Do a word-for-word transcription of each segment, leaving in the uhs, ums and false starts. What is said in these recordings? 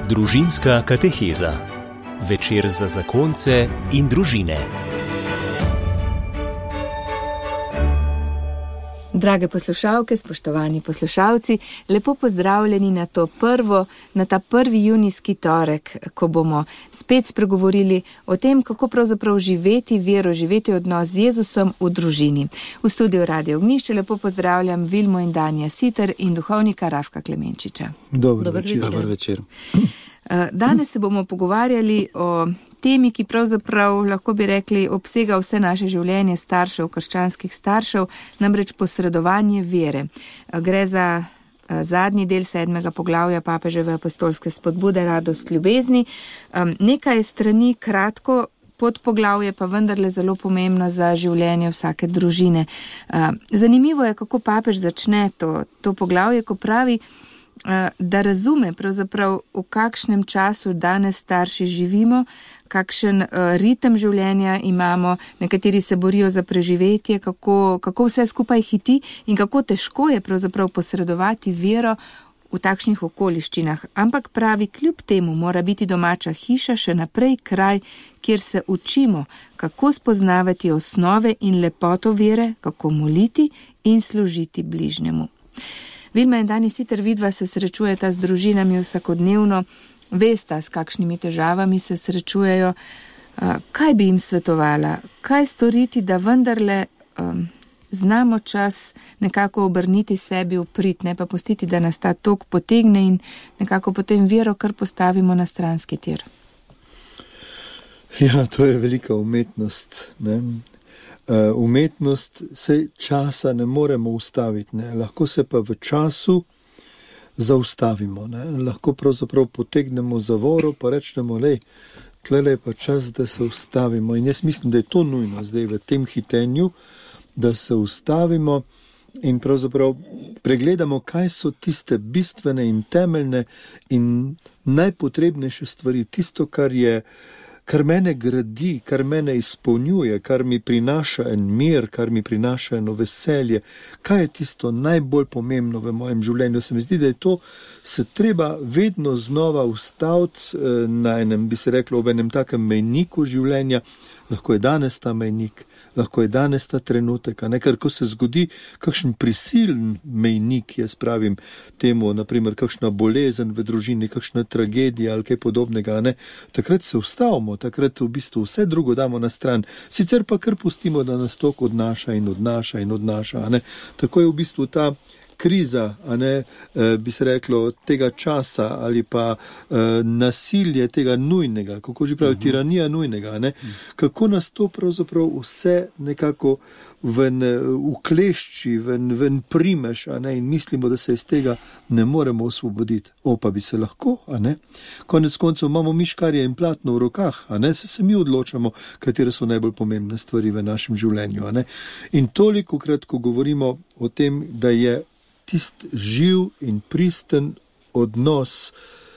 Družinska kateheza. Večer za zakonce in družine. Drage poslušalke, spoštovani poslušalci, lepo pozdravljeni na to prvo, na ta prvi junijski torek, ko bomo spet spregovorili o tem, kako pravzaprav živeti vero, živeti odnos z Jezusom v družini. V studiu Radio Ognjišče lepo pozdravljam Vilmo in Danja Siter in duhovnika Rafka Klemenčiča. Dobar, Dobar večer. večer. Dobar večer. Danes se bomo pogovarjali o temi, ki pravzaprav, lahko bi rekli, obsega vse naše življenje staršev, krščanskih staršev, namreč posredovanje vere. Gre za zadnji del sedmega poglavja papeževe apostolske spodbude Radost ljubezni. Nekaj strani kratko, podpoglavje pa vendarle zelo pomembno za življenje vsake družine. Zanimivo je, kako papež začne to, to poglavje, ko pravi, da razume pravzaprav, v kakšnem času danes starši živimo, kakšen ritem življenja imamo, nekateri se borijo za preživetje, kako, kako vse skupaj hiti in kako težko je pravzaprav posredovati vero v takšnih okoliščinah. Ampak pravi, kljub temu mora biti domača hiša še naprej kraj, kjer se učimo, kako spoznavati osnove in lepoto vere, kako moliti in služiti bližnjemu. Vilma in Dani Siter, vidva se srečujeta z družinami vsakodnevno, vesta, s kakšnimi težavami se srečujejo. Kaj bi jim svetovala? Kaj storiti, da vendarle um, znamo čas nekako obrniti sebi v prid, ne pa pustiti, da nas ta tok potegne in nekako potem vero kar postavimo na stranski tir? Ja, to je velika umetnost, ne? Uh, umetnost se časa ne moremo ustaviti, ne? Lahko se pa v času zaustavimo, ne? Lahko pravzaprav potegnemo zavoro pa rečemo, lej, tlele je pa čas, da se ustavimo. In jaz mislim, da je to nujno zdaj v tem hitenju, da se ustavimo in pravzaprav pregledamo, kaj so tiste bistvene in temeljne in najpotrebnejše stvari, tisto, kar je kar mene gradi, kar mene izpolnjuje, kar mi prinaša en mir, kar mi prinaša eno veselje. Kaj je tisto najbolj pomembno v mojem življenju? Se mi zdi, da je to se treba vedno znova ustaviti na enem, bi se reklo, ob enem takem mejniku življenja. Lahko je danes ta mejnik, lahko je danes ta trenutek, a ne, ker ko se zgodi kakšen prisiln mejnik, jaz pravim temu, naprimer kakšna bolezen v družini, kakšna tragedija ali kaj podobnega, a ne, takrat se ustavimo, takrat v bistvu vse drugo damo na stran, sicer pa kar pustimo, da nas tok odnaša in odnaša in odnaša, a ne, tako je v bistvu ta kriza, a ne, bi se reklo, tega časa ali pa uh, nasilje tega nujnega, kako že pravi, uh-huh. tiranija nujnega, a ne, uh-huh. kako nas to pravzaprav vse nekako ven uklešči, ven, ven primeš, a ne, in mislimo, da se iz tega ne moremo osvoboditi. O, pa bi se lahko, a ne. Konec koncev imamo mi škarje in platno v rokah, a ne, se, se mi odločamo, katere so najbolj pomembne stvari v našem življenju, a ne. In tolikokrat, ko govorimo o tem, da je tist živ in pristen odnos,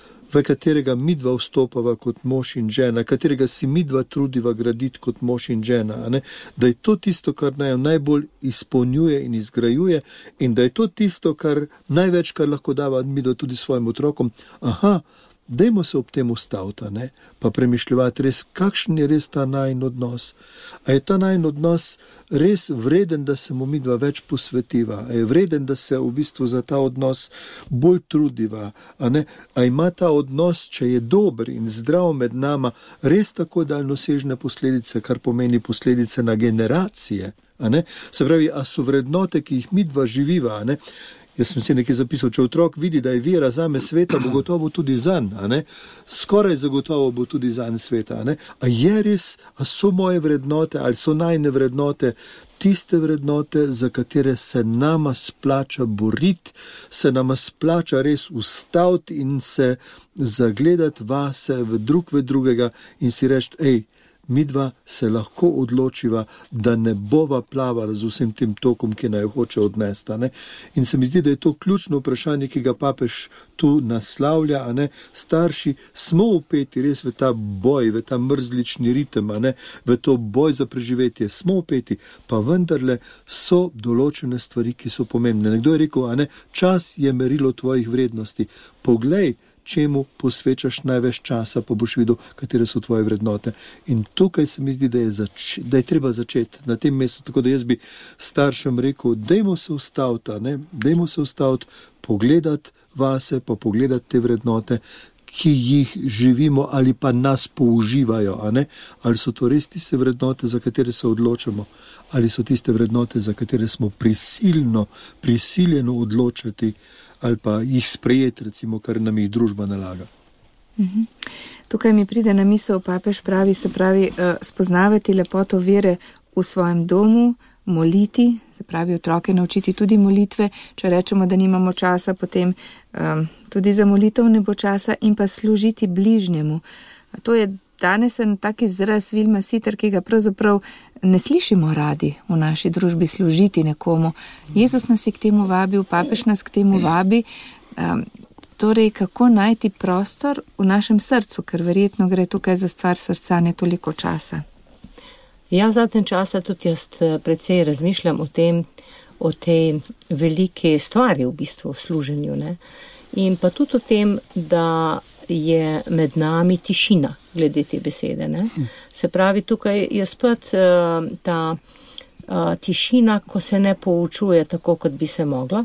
v katerega midva vstopava kot mož in žena, katerega si midva trudiva graditi kot mož in žena, a ne? Da je to tisto, kar naj najbolj izpolnjuje in izgrajuje in da je to tisto, kar največ, kar lahko dava midva tudi svojim otrokom. Aha, dajmo se ob tem ustaviti, ne? Pa premišljati res, kakšen je res ta najin odnos. A je ta najin odnos res vreden, da se mu midva več posvetiva? A je vreden, da se v bistvu za ta odnos bolj trudiva? A ne? A ima ta odnos, če je dober in zdrav med nama, res tako daljnosežne posledice, kar pomeni posledice na generacije? A ne? Se pravi, a so vrednote, ki jih midva živiva, a ne? Jaz sem si nekaj zapisal, če otrok vidi, da je vera zame sveta, bo gotovo tudi zanj, a ne? Skoraj zagotovo bo tudi zanj sveta, a ne? A je res, a so moje vrednote, ali so najne vrednote, tiste vrednote, za katere se nama splača boriti, se nama splača res ustaviti in se zagledati vase v drug v drugega in si reči, ej, midva se lahko odločiva, da ne bova plavala z vsem tem tokom, ki naj hoče odnesti, a ne. In se mi zdi, da je to ključno vprašanje, ki ga papež tu naslavlja, a ne. Starši smo upeti res v ta boj, v ta mrzlični ritem, a ne, v to boj za preživetje, smo upeti, pa vendarle so določene stvari, ki so pomembne. Nekdo je rekel, a ne, čas je merilo tvojih vrednosti. Poglej, čemu posvečaš največ časa, pa boš videl, katere so tvoje vrednote. In tukaj se mi zdi, da je, zač- da je treba začeti na tem mestu, tako da jaz bi staršem rekel, dajmo se ustaviti, ne, dajmo se ustaviti, pogledati vase, pa pogledati te vrednote, ki jih živimo ali pa nas použivajo, a ne? Ali so to res tiste vrednote, za katere se odločamo, ali so tiste vrednote, za katere smo prisilno, prisiljeno odločati, ali pa jih sprejeti, recimo, kar nam jih družba nalaga. Mhm. Tukaj mi pride na misel, papež pravi, se pravi, spoznavati lepoto vere v svojem domu, moliti, se pravi, otroke naučiti tudi molitve, če rečemo, da nimamo časa, potem um, tudi za molitev ne bo časa, in pa služiti bližnjemu. A to je danes en tak izraz Vilma Siter, ki ga pravzaprav ne slišimo radi v naši družbi, služiti nekomu. Jezus nas je k temu vabil, papež nas k temu vabi. Um, torej, kako najti prostor v našem srcu, ker verjetno gre tukaj za stvar srca, ne toliko časa. Ja, zadnjem časa tudi jaz precej razmišljam o tem, o tej veliki stvari v bistvu, v služenju, ne. In pa tudi o tem, da je med nami tišina glede te besede, ne. Se pravi, tukaj je spet uh, ta uh, tišina, ko se ne poučuje tako, kot bi se mogla.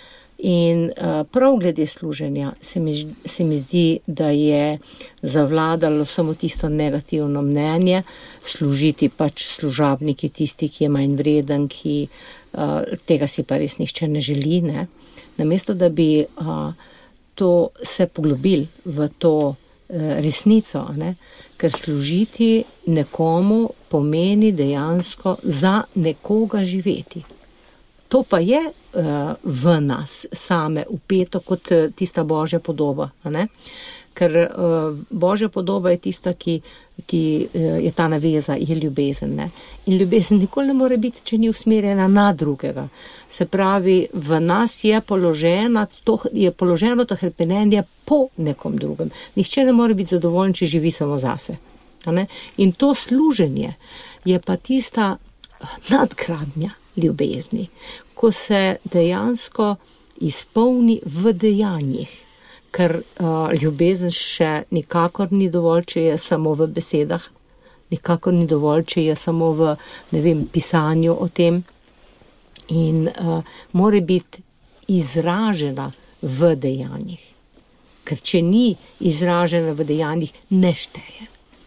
In uh, prav glede služenja se mi, se mi zdi, da je zavladalo samo tisto negativno mnenje, služiti pač služabniki, tisti, ki je manj vreden, ki uh, tega si pa res nihče ne želi, ne. Namesto, da bi uh, to se poglobil v to uh, resnico, ne, ker služiti nekomu pomeni dejansko za nekoga živeti. To pa je uh, v nas same upeto kot uh, tista Božja podoba, ne? Ker uh, Božja podoba je tista, ki, ki uh, je ta naveza, je ljubezen, ne? In ljubezen nikoli ne more biti, če ni usmerjena na drugega. Se pravi, v nas je položena, to, je položeno to hrepenenje po nekom drugem. Nihče ne more biti zadovoljen, če živi samo zase. Ne? In to služenje je pa tista nadgradnja ljubezni, ko se dejansko izpolni v dejanjih, ker uh, ljubezen še nikakor ni dovolj, če je samo v besedah, nikakor ni dovolj, če je samo v, ne vem, pisanju o tem, in uh, mora biti izražena v dejanjih, ker če ni izražena v dejanjih, ne šteje.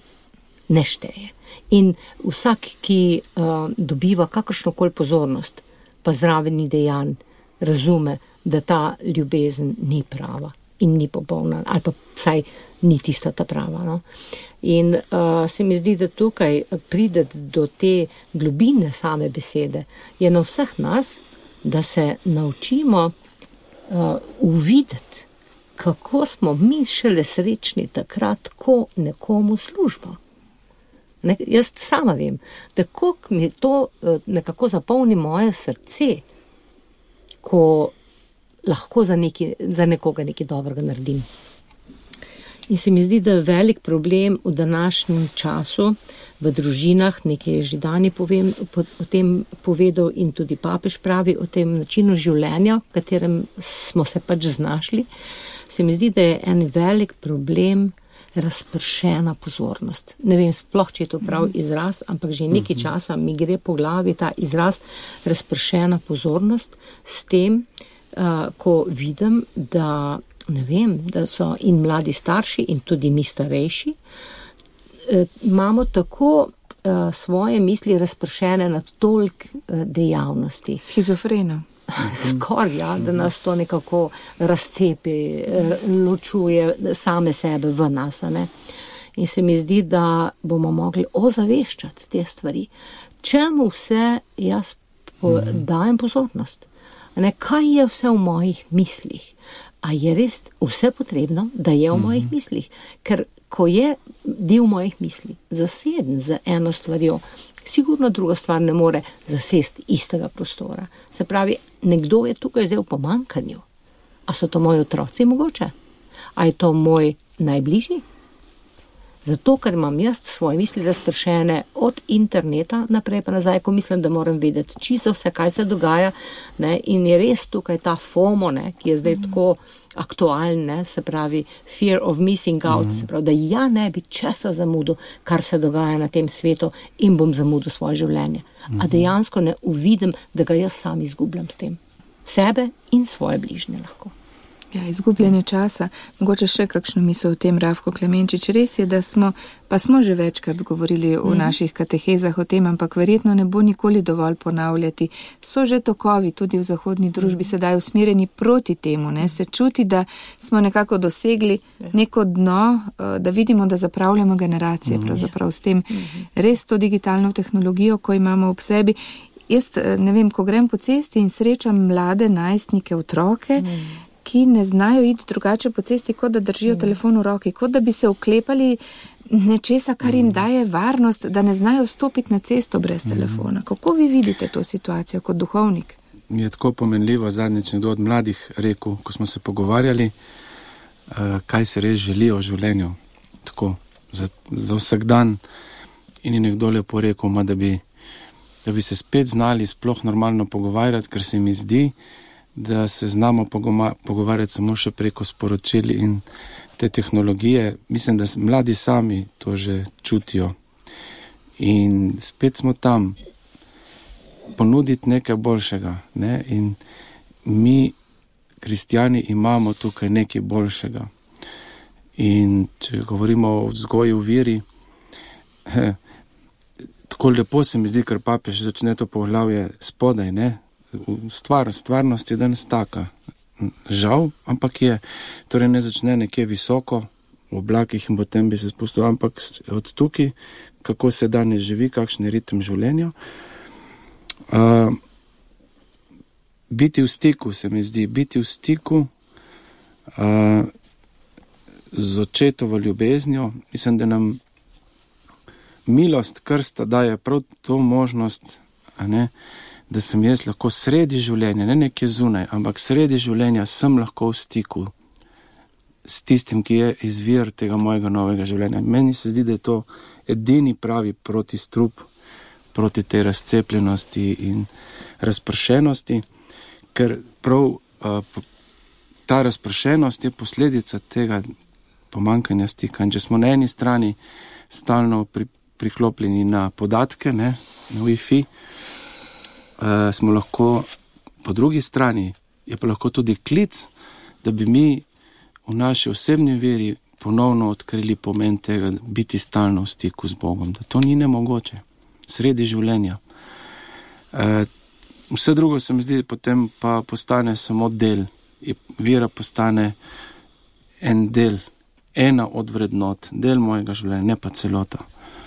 Ne šteje. In vsak, ki uh, dobiva kakršnokoli pozornost, pa zraven ni dejanj, razume, da ta ljubezen ni prava in ni popolna, ali pa vsaj ni tista ta prava. No? In uh, se mi zdi, da tukaj pride do te globine same besede, je na vseh nas, da se naučimo uh, uvideti, kako smo mi šele srečni takrat, ko nekomu službo. Ne, jaz sama vem, da koliko mi to nekako zapolni moje srce, ko lahko za, neki, za nekoga nekaj dobrega naredim. In se mi zdi, da je velik problem v današnjem času v družinah, nekaj je že Dani povem, po, o tem povedal in tudi papež pravi o tem načinu življenja, v katerem smo se pač znašli. Se mi zdi, da je en velik problem razpršena pozornost. Ne vem sploh, če je to prav izraz, ampak že nekaj časa mi gre po glavi ta izraz razpršena pozornost s tem, uh, ko vidim, da, ne vem, da so in mladi starši in tudi mi starejši, uh, imamo tako uh, svoje misli razpršene na toliko uh, dejavnosti. Schizofreno. Skoraj, ja, da nas to nekako razcepi, ločuje same sebe v nas. Ne? In se mi zdi, da bomo mogli ozaveščati te stvari. Čemu vse jaz po, dajem pozornost? Ne? Kaj je vse v mojih mislih? A je res vse potrebno, da je v mojih mislih? Ker ko je del mojih misli zaseden z eno stvarjo, sigurno druga stvar ne more zasesti istega prostora. Se pravi, nekdo je tukaj zdaj v pomanjkanju. A so to moji otroci mogoče? A je to moj najbližji? Zato, ker imam jaz svoje misli razpršene od interneta naprej pa nazaj, ko mislim, da moram vedeti čisto vse, kaj se dogaja, ne, in je res tukaj ta FOMO, ne, ki je zdaj mm. tako aktualen, ne, se pravi fear of missing out, mm. se pravi, da ja ne bi česa zamudil, kar se dogaja na tem svetu in bom zamudil svoje življenje. Mm. A dejansko ne uvidim, da ga jaz sam izgubljam s tem. Sebe in svoje bližnje lahko. Ja, izgubljanje časa. Mogoče še kakšno misel o tem, Rafko Klemenčič. Res je, da smo, pa smo že večkrat govorili mm. v naših katehezah o tem, ampak verjetno ne bo nikoli dovolj ponavljati. So že tokovi tudi v zahodni družbi sedaj usmerjeni proti temu, ne? Se čuti, da smo nekako dosegli neko dno, da vidimo, da zapravljamo generacije pravzaprav s tem res to digitalno tehnologijo, ko imamo ob sebi. Jaz ne vem, ko grem po cesti in srečam mlade najstnike, otroke, mm. ki ne znajo iti drugače po cesti, kot da držijo mm. telefon v roki, kot da bi se oklepali nečesa, kar jim daje varnost, da ne znajo stopiti na cesto brez mm. telefona. Kako vi vidite to situacijo kot duhovnik? Mi je tako pomenljivo zadnjič nekdo od mladih rekel, ko smo se pogovarjali, kaj se res želijo v življenju, tako, za, za vsak dan, in je nekdo lepo rekel, ma, da bi da bi se spet znali sploh normalno pogovarjati, ker se mi zdi, da se znamo pogoma, pogovarjati samo še preko sporočil in te tehnologije. Mislim, da mladi sami to že čutijo. In spet smo tam ponuditi nekaj boljšega. Ne? In mi, kristjani, imamo tukaj nekaj boljšega. In če govorimo o vzgoji v veri, he, tako lepo se mi zdi, ker papež začne to poglavje spodaj, ne? Stvar, stvarnost je danes taka. Žal, ampak je, torej ne začne nekje visoko, v oblakih in potem bi se spustil, ampak od tukaj, kako se danes živi, kakšen je ritem življenja. Uh, biti v stiku, se mi zdi, biti v stiku uh, z očetovo ljubeznijo, mislim, da nam milost krsta daje prav to možnost, a ne, da sem jaz lahko sredi življenja, ne nekje zunaj, ampak sredi življenja sem lahko v stiku s tistim, ki je izvir tega mojega novega življenja. Meni se zdi, da je to edini pravi protistrup proti tej razcepljenosti in razpršenosti, ker prav uh, ta razpršenost je posledica tega pomankanja stika. In če smo na eni strani stalno pri priklopljeni na podatke, ne, na Wi-Fi, uh, smo lahko po drugi strani, je pa lahko tudi klic, da bi mi v naši osebni veri ponovno odkrili pomen tega, biti stalno v stiku z Bogom, da to ni nemogoče, sredi življenja. Uh, vse drugo se mi zdi, potem pa postane samo del, vera postane en del, ena od vrednot, del mojega življenja, ne pa celota.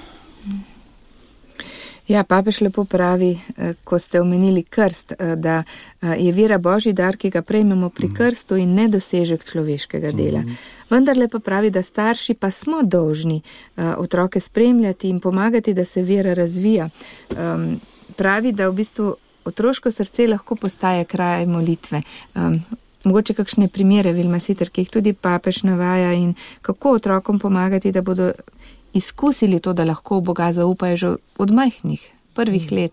Ja, papež lepo pravi, ko ste omenili krst, da je vera Božji dar, ki ga prejmemo pri krstu in ne dosežek človeškega dela. Vendarle pa pravi, da starši pa smo dolžni otroke spremljati in pomagati, da se vera razvija. Pravi, da v bistvu otroško srce lahko postaje kraj molitve. Mogoče kakšne primere, Vilma Siter, ki jih tudi papež navaja, in kako otrokom pomagati, da bodo izkusili to, da lahko v Boga zaupajo že od majhnih, prvih let.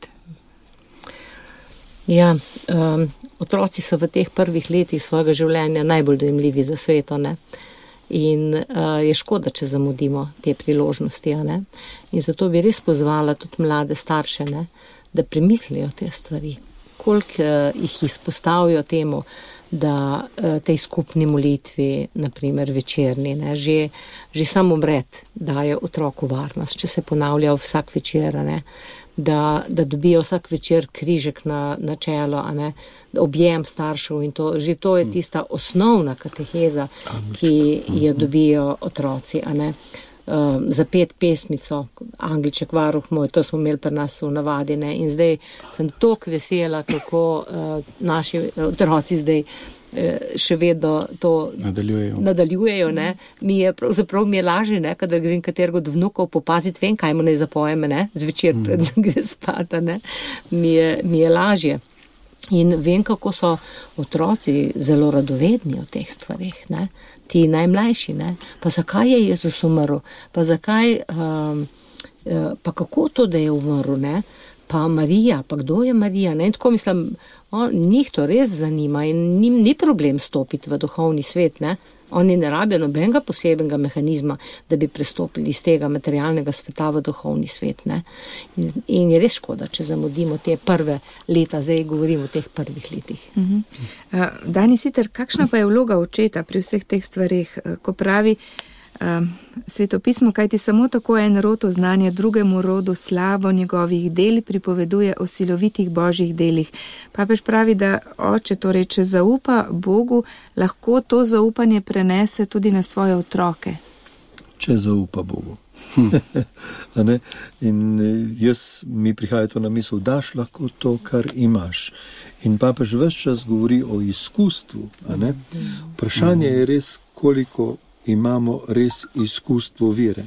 Ja, um, otroci so v teh prvih letih svojega življenja najbolj dojemljivi za sveto, ne? In uh, je škoda, če zamudimo te priložnosti, ne? In zato bi res pozvala tudi mlade starše, ne? Da premislijo te stvari, koliko uh, jih izpostavijo temu, da uh, tej skupni molitvi, naprimer večerni, ne, že, že sam obred daje otroku varnost, če se ponavlja vsak večer, ne, da, da dobijo vsak večer križek na, na čelo, a ne, objem staršev, in to, že to je tista osnovna kateheza, ki jo dobijo otroci, a ne. Uh, zapet pesmico, Angliček varuh moj, to smo imeli pri nas v navadi, ne? In zdaj sem toliko vesela, kako uh, naši otroci zdaj uh, še vedno to nadaljujejo. nadaljujejo, ne? Mi je pravzaprav mi je lažje, ne? Kadar grem katerega od vnukov popaziti, vem, kaj mu naj zapojeme, ne? Zvečer pred mm. gre spata, ne? Mi je, mi je lažje. In vem, kako so otroci zelo radovedni o teh stvarih, ne? Ti najmlajši, ne? Pa zakaj je Jezus umrl, pa zakaj, um, pa kako to, da je umrl, ne? Pa Marija, pa kdo je Marija, ne? In tako mislim, o, njih to res zanima in njim ni problem stopiti v duhovni svet, ne? Oni ne rabijo nobenega posebnega mehanizma, da bi prestopili iz tega materialnega sveta v duhovni svet, ne? In, in je res škoda, če zamudimo te prve leta, zdaj govorimo o teh prvih letih. Uh-huh. Uh, Dani Siter, kakšna pa je vloga očeta pri vseh teh stvarih, uh, ko pravi uh, svetopismo, kajti samo tako en rod oznanja drugemu rodu slavo njegovih del, pripoveduje o silovitih božjih delih. Papež pravi, da oče, torej, če zaupa Bogu, lahko to zaupanje prenese tudi na svoje otroke. Če zaupa Bogu. A ne? In jaz, mi prihaja to na misel, daš lahko to, kar imaš. In papež ves čas govori o izkustvu. A ne? Vprašanje je res, koliko imamo res izkustvo vere.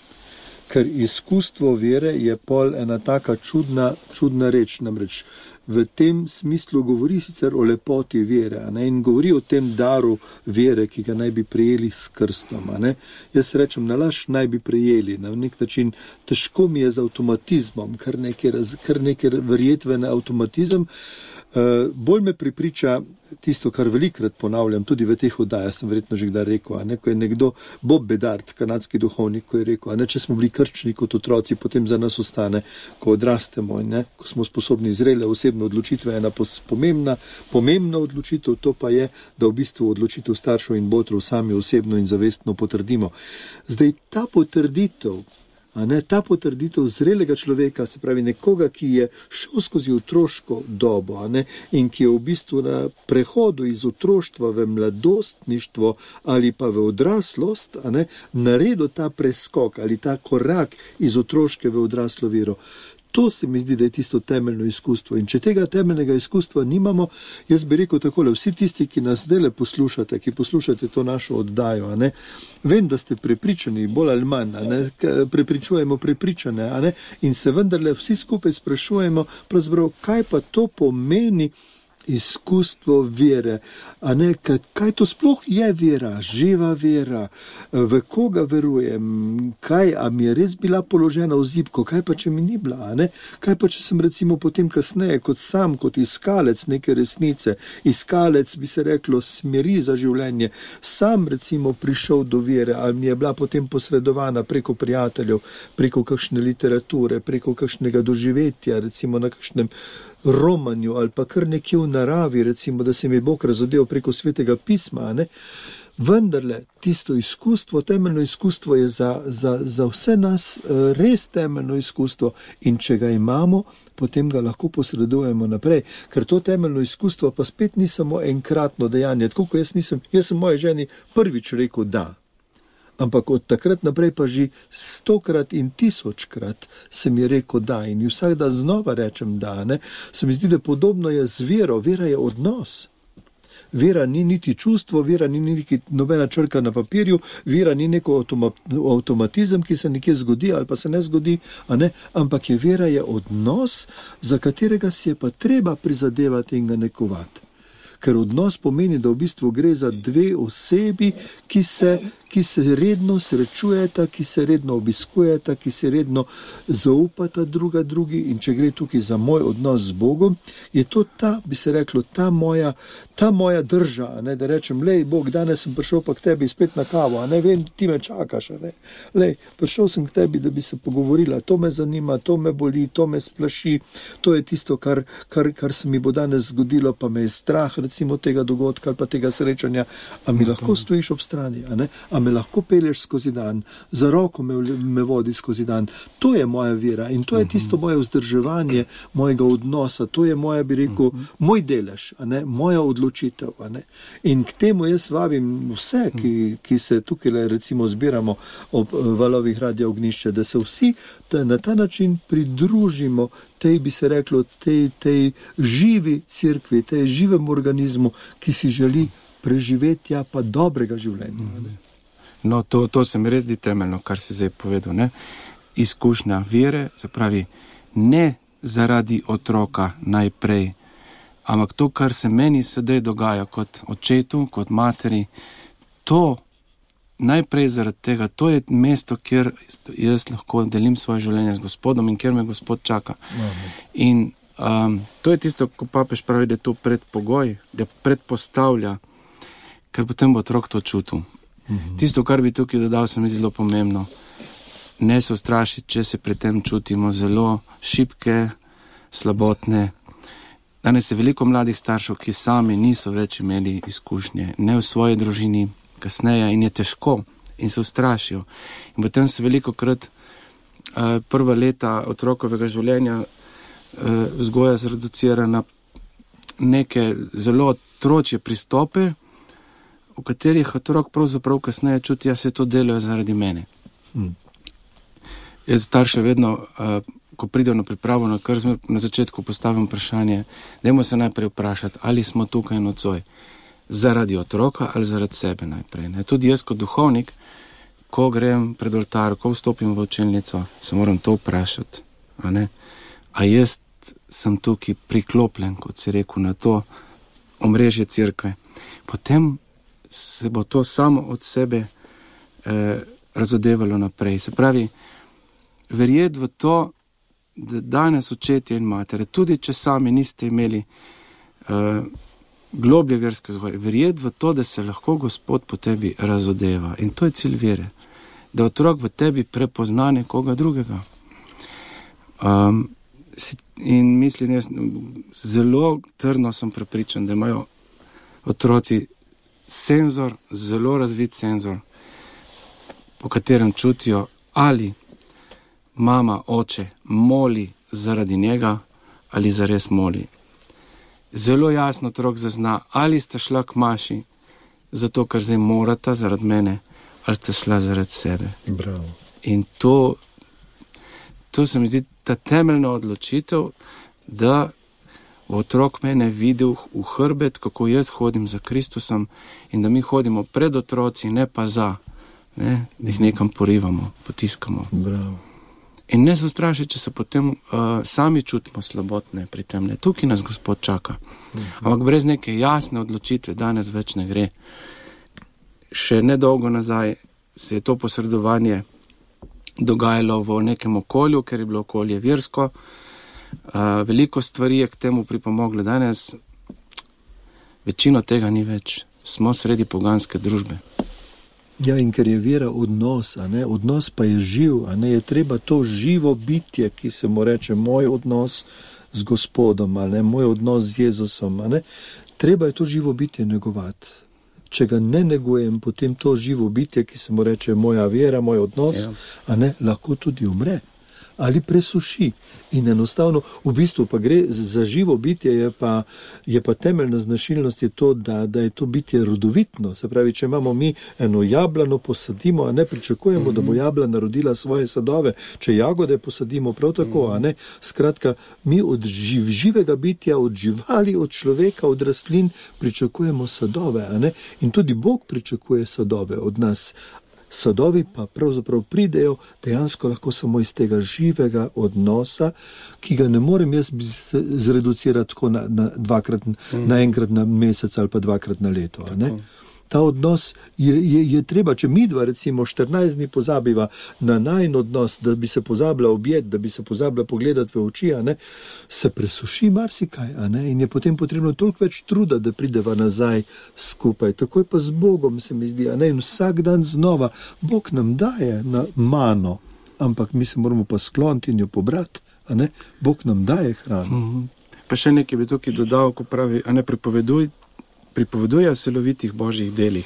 Ker izkustvo vere je pol ena taka čudna, čudna reč, namreč v tem smislu govori sicer o lepoti vere, a ne? In govori o tem daru vere, ki ga naj bi prejeli s krstom. A ne? Jaz rečem, nalaž naj bi prejeli, na nek način težko mi je z avtomatizmom, kar nekaj, kar nekaj verjetvene avtomatizem. Uh, bolj me pripriča tisto, kar velikrat ponavljam, tudi v teh oddajah sem verjetno že kdaj rekel, a ne, ko je nekdo, Bob Bedard, kanadski duhovnik, ko je rekel, a ne, če smo bili krčni kot otroci, potem za nas ostane, ko odrastemo in ne, ko smo sposobni zrele osebne odločitve, ena pomembna, pomembna odločitev, to pa je, da v bistvu odločitev staršev in botrov sami osebno in zavestno potrdimo. Zdaj, ta potrditev, a ne, ta potrditev zrelega človeka, se pravi nekoga, ki je šel skozi otroško dobo, a ne, in ki je v bistvu na prehodu iz otroštva v mladostništvo ali pa v odraslost, a ne, naredil ta preskok ali ta korak iz otroške v odraslo vero. To se mi zdi, da je tisto temeljno izkustvo. In če tega temeljnega izkustva nimamo, jaz bi rekel takole, vsi tisti, ki nas zdaj poslušate, ki poslušate to našo oddajo, a ne, vem, da ste prepričani, bolj ali manj, a ne, prepričujemo prepričane, a ne, in se vendarle vsi skupaj sprašujemo, pravzaprav, kaj pa to pomeni izkustvo vere, a ne, kaj, kaj to sploh je vera, živa vera, v koga verujem, kaj, a mi je res bila položena v zibko, kaj pa če mi ni bila, a ne, kaj pa če sem recimo potem kasneje kot sam, kot iskalec neke resnice, iskalec bi se reklo smeri za življenje, sam recimo prišel do vere, ali mi je bila potem posredovana preko prijateljev, preko kakšne literature, preko kakšnega doživetja, recimo na kakšnem romanju ali pa kar nekje v naravi, recimo, da se mi Bog razodel preko svetega pisma, ne? Vendarle, tisto izkustvo, temeljno izkustvo je za, za, za vse nas res temeljno izkustvo in če ga imamo, potem ga lahko posredujemo naprej, ker to temeljno izkustvo pa spet ni samo enkratno dejanje, tako ko jaz nisem, jaz sem moje ženi prvič rekel da. Ampak od takrat naprej pa že stokrat in tisočkrat se mi je rekel da in vsak dan znova rečem da, ne? Se mi zdi, da podobno je z vero, vera je odnos. Vera ni niti čustvo, vera ni niti nobena črka na papirju, vera ni neko avtomatizem, ki se nekje zgodi ali pa se ne zgodi, a ne? Ampak je vera je odnos, za katerega si je pa treba prizadevati in ga nekovati. Ker odnos pomeni, da v bistvu gre za dve osebi, ki se, ki se redno srečujeta, ki se redno obiskujeta, ki se redno zaupata druga drugi in če gre tukaj za moj odnos z Bogom, je to ta, bi se reklo, ta moja, ta moja drža, ne, da rečem, lej, Bog, danes sem prišel pa k tebi spet na kavo, a ne vem, ti me čakaš, a ne, lej, prišel sem k tebi, da bi se pogovorila, to me zanima, to me boli, to me splaši, to je tisto, kar, kar, kar se mi bo danes zgodilo, pa me je strah, recimo tega dogodka ali pa tega srečanja, a mi lahko stojiš ob strani, a ne, a me lahko pelješ skozi dan, za roko me, me vodi skozi dan, to je moja vera in to je tisto moje vzdrževanje mojega odnosa, to je moja, bi rekel, moj delež, a ne, moja odločitev, a ne. In k temu jaz vabim vse, ki, ki se tukaj recimo zbiramo ob valovih Radia Ognjišče, da se vsi ta, na ta način pridružimo tej, bi se reklo, tej, tej živi cerkvi, tej živem organizmu, ki si želi preživetja pa dobrega življenja. Ne? No, to, to se mi res zdi temeljno, kar si zdaj povedal, ne? Izkušnja vere, se pravi, ne zaradi otroka najprej, Ampak to, kar se meni sedaj dogaja kot očetu, kot materi, to najprej zaradi tega, to je mesto, kjer jaz lahko delim svoje življenje z Gospodom in kjer me Gospod čaka. Amen. In um, to je tisto, ko papež pravi, da je to predpogoj, da predpostavlja, ker potem bo otrok to čutil. Mm-hmm. Tisto, kar bi tukaj dodal, se mi zelo pomembno. Ne se ustrašiti, če se pri tem čutimo zelo šibke, slabotne. Danes je veliko mladih staršev, ki sami niso več imeli izkušnje, ne v svoji družini, kasneje, in je težko in se ustrašijo. In potem se veliko krat uh, prva leta otrokovega življenja uh, vzgoja zreducira na neke zelo otročje pristope, v katerih otrok pravzaprav kasneje čuti, ja, se to delajo zaradi mene. Hmm. Jaz starše vedno, uh, ko pridejo na pripravo na krzme, na začetku postavim vprašanje, dajmo se najprej vprašati, ali smo tukaj nocoj zaradi otroka ali zaradi sebe najprej. Ne? Tudi jaz kot duhovnik, ko grem pred oltar, ko vstopim v učilnico, se moram to vprašati. A, ne? A jaz sem tukaj priklopljen, kot si rekel, na to omrežje cerkve. Potem se bo to samo od sebe eh, razodevalo naprej. Se pravi, verjeti v to, da danes očetje in matere, tudi če sami niste imeli uh, globlje verske vzgoje, verjeti v to, da se lahko Gospod po tebi razodeva. In to je cilj vere. Da otrok v tebi prepozna nekoga drugega. Um, in mislim, jaz zelo trdno sem prepričan, da imajo otroci senzor, zelo razvit senzor, po katerem čutijo, ali mama, oče moli zaradi njega ali zares moli. Zelo jasno otrok zazna, ali sta šla k maši zato, ker zdaj morata zaradi mene, ali sta šla zaradi sebe. Bravo. In to, to se mi zdi ta temeljna odločitev, da otrok mene videl v hrbet, kako jaz hodim za Kristusom in da mi hodimo pred otroci, ne pa za, ne, da jih nekam porivamo, potiskamo. Bravo. In ne se ustrašiti, če se potem uh, sami čutimo slabotne pri tem. Ne. Tukaj nas Gospod čaka. Uh-huh. Ampak brez neke jasne odločitve danes več ne gre. Še nedolgo nazaj se je to posredovanje dogajalo v nekem okolju, ker je bilo okolje versko. Uh, veliko stvari je k temu pripomoglo. Danes večino tega ni več. Smo sredi poganske družbe. Ja, in ker je vera odnos, a ne, odnos pa je živ, a ne, je treba to živo bitje, ki se mu reče moj odnos z Gospodom, a ne, moj odnos z Jezusom, a ne, treba je to živo bitje negovati. Če ga ne negujem, potem to živo bitje, ki se mu reče moja vera, moj odnos, ja. A ne, lahko tudi umre ali presuši. In enostavno, v bistvu pa gre za živo bitje, je pa, je pa temeljna značilnost je to, da, da je to bitje rodovitno. Se pravi, če imamo mi eno jablano posadimo, a ne pričakujemo, mm-hmm. da bo jablana rodila svoje sadove, če jagode posadimo prav tako, mm-hmm. a ne. Skratka, mi od živ, živega bitja, od živali, od človeka, od rastlin pričakujemo sadove, a ne. In tudi Bog pričakuje sadove od nas. Sadovi pa pravzaprav pridejo dejansko lahko samo iz tega živega odnosa, ki ga ne morem jaz zreducirati tako na, na, dvakrat, mm. na enkrat na mesec ali pa dvakrat na leto. A ne? Ta odnos je, je, je treba, če mi dva recimo štirinajst dni pozabiva na najin odnos, da bi se pozabila objeti, da bi se pozabila pogledati v oči, a ne, se presuši marsikaj, a ne, in je potem potrebno toliko več truda, da prideva nazaj skupaj. Tako je pa z Bogom, se mi zdi, a ne, in vsak dan znova Bog nam daje na mano, ampak mi se moramo pa skloniti in jo pobrati, a ne, Bog nam daje hrano. Mm-hmm. Pa še nekaj bi tukaj dodal, ko pravi, a ne pripoveduj, pripoveduje o celovitih božjih delih.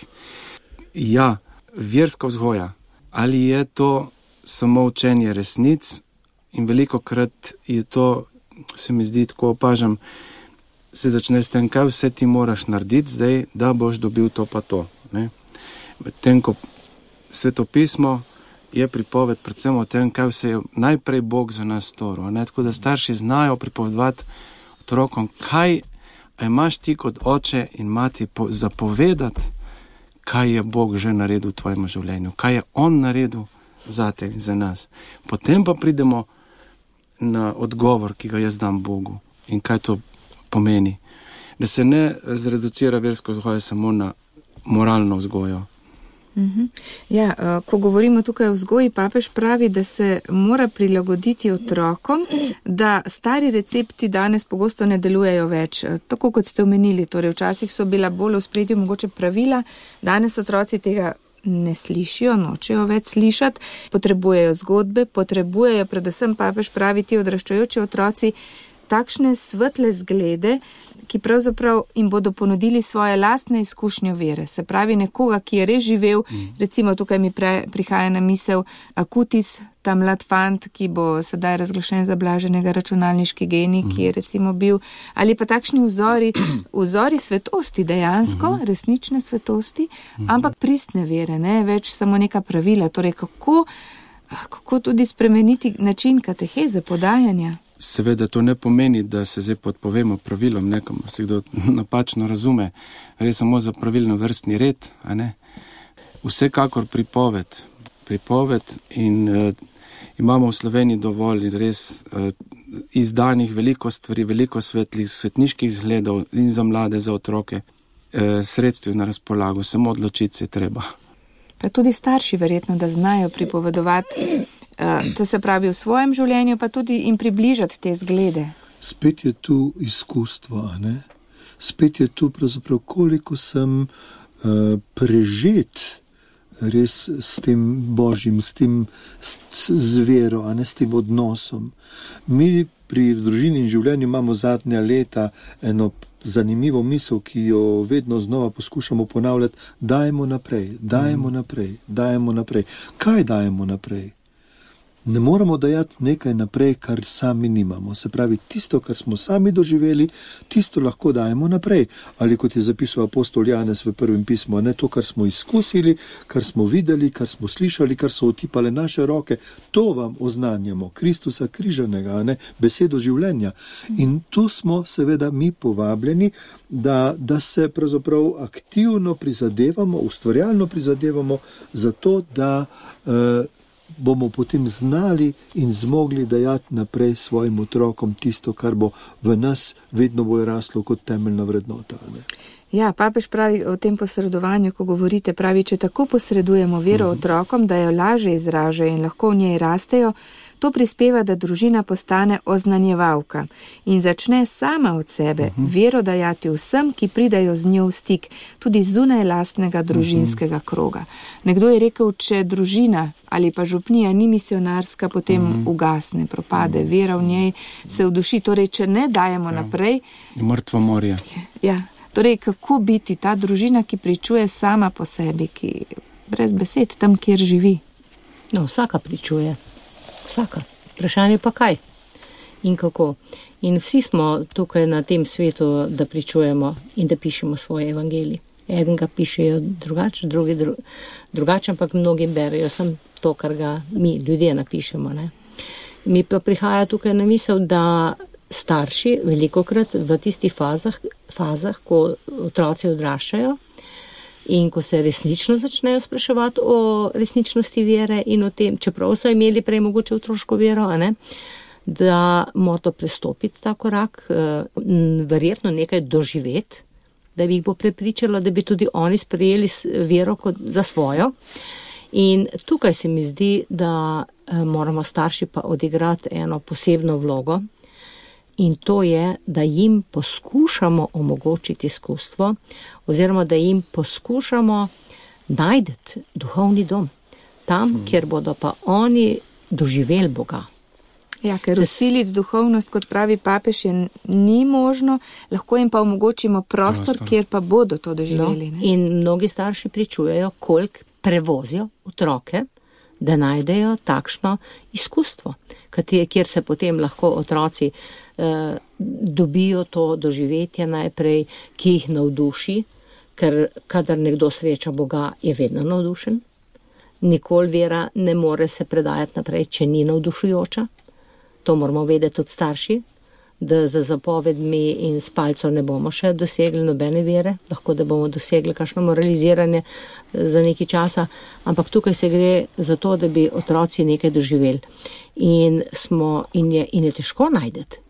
Ja, verska vzgoja. Ali je to samo učenje resnic in veliko krat je to, se mi zdi, tako opažam, se začne s tem, kaj vse ti moraš narediti zdaj, da boš dobil to pa to. Ne? Medtem, ko svetopismo je pripoved predvsem o tem, kaj vse je najprej Bog za nas storil. Tako da starši znajo pripovedovati otrokom, kaj a imaš ti kot oče in mati po, zapovedati, kaj je Bog že naredil v tvojem življenju, kaj je On naredil za te in za nas. Potem pa pridemo na odgovor, ki ga jaz dam Bogu in kaj to pomeni. da se ne zreducira versko vzgojo samo na moralno vzgojo. Uh-huh. Ja, ko govorimo tukaj o vzgoji, papež pravi, da se mora prilagoditi otrokom, da stari recepti danes pogosto ne delujejo več. Tako kot ste omenili, torej včasih so bila bolj v ospredju mogoče pravila, danes otroci tega ne slišijo, nočejo več slišati, potrebujejo zgodbe, potrebujejo, predvsem papež pravi, ti odraščajoči otroci, takšne svetle zglede, ki pravzaprav jim bodo ponudili svoje lastne izkušnje vere. Se pravi, nekoga, ki je res živel, recimo tukaj mi pre, prihaja na misel Akutis, ta mlad fant, ki bo sedaj razglašen za blaženega računalniški genij, ki je recimo bil, ali pa takšni vzori, vzori svetosti dejansko, resnične svetosti, ampak pristne vere, ne več samo neka pravila. Torej, kako, kako tudi spremeniti način kateheze, podajanja? Seveda to ne pomeni, da se zdaj podpovemo pravilom nekomu, se kdo napačno razume, gre samo za pravilno vrstni red, a ne? Vsekakor pripoved, pripoved in uh, imamo v Sloveniji dovolj res uh, izdanih veliko stvari, veliko svetlih, svetniških zgledov in za mlade, za otroke, uh, sredstv na razpolago, samo odločiti se treba. Pa tudi starši verjetno, da znajo pripovedovati, Uh, to se pravi v svojem življenju, pa tudi jim približati te zglede. Spet je tu izkustvo, a ne? Spet je tu pravzaprav, koliko sem uh, prežet res s tem Božjim, s tem s, z vero, a ne s tem odnosom. Mi pri družini in življenju imamo zadnja leta eno zanimivo misel, ki jo vedno znova poskušamo ponavljati, dajmo naprej, dajmo naprej, dajmo naprej. Kaj dajemo naprej? Ne moramo dajati nekaj naprej, kar sami nimamo. Se pravi, tisto, kar smo sami doživeli, tisto lahko dajemo naprej. Ali kot je zapisal apostol Janez v prvem pismu, ne to, kar smo izkusili, kar smo videli, kar smo slišali, kar so otipale naše roke, to vam oznanjamo, Kristusa križanega, ne, besedo življenja. In tu smo seveda mi povabljeni, da, da se pravzaprav aktivno prizadevamo, ustvarjalno prizadevamo za to, da uh, bomo potem znali in zmogli dajati naprej svojim otrokom tisto, kar bo v nas vedno bolj raslo kot temeljna vrednota. Ne? Ja, papež pravi o tem posredovanju, ko govorite, pravi, če tako posredujemo vero uh-huh. otrokom, da jo laže izražajo in lahko v njej rastejo, to prispeva, da družina postane oznanjevalka in začne sama od sebe uh-huh. vero dajati vsem, ki pridajo z njo v stik, tudi zunaj lastnega družinskega kroga. Nekdo je rekel, če družina ali pa župnija ni misionarska, potem uh-huh. ugasne, propade, vera v njej se vduši. Torej, če ne dajemo ja. naprej... Mrtvo morje. Ja, torej, kako biti ta družina, ki pričuje sama po sebi, ki brez besed tam, kjer živi? No, vsaka pričuje. Vsaka. Vprašanje pa kaj in kako. In vsi smo tukaj na tem svetu, da pričujemo in da pišemo svoje evangelije. Eden ga pišejo drugače, drugi dru, drugače, ampak mnogi berejo sem to, kar ga mi, ljudje, napišemo. Ne? Mi pa prihaja tukaj na misel, da starši velikokrat v tistih fazah, fazah, ko otroci odraščajo, in ko se resnično začnejo spraševati o resničnosti vere in o tem, čeprav so imeli prej mogoče otroško vero, a ne, da mora to prestopiti ta korak, verjetno nekaj doživeti, da bi jih bo prepričalo, da bi tudi oni sprejeli vero kot za svojo. In tukaj se mi zdi, da moramo starši pa odigrati eno posebno vlogo, in to je, da jim poskušamo omogočiti izkustvo, oziroma da jim poskušamo najdeti duhovni dom, tam, hmm. kjer bodo pa oni doživeli Boga. Ja, ker usiliti duhovnost, kot pravi papež, je ni možno, lahko jim pa omogočimo prostor, prostor. Kjer pa bodo to doživeli. No, in mnogi starši pričujejo, koliko prevozijo otroke, da najdejo takšno izkustvo, kjer se potem lahko otroci eh, dobijo to doživetje najprej, ki jih navduši, ker kadar nekdo sreča Boga, je vedno navdušen. Nikoli vera ne more se predajati naprej, če ni navdušujoča. To moramo vedeti od starši, da za zapovedmi in s palcem ne bomo še dosegli nobene vere, lahko da bomo dosegli kakšno moraliziranje za nekaj časa, ampak tukaj se gre za to, da bi otroci nekaj doživeli. In, smo, in, je, in je težko najdeti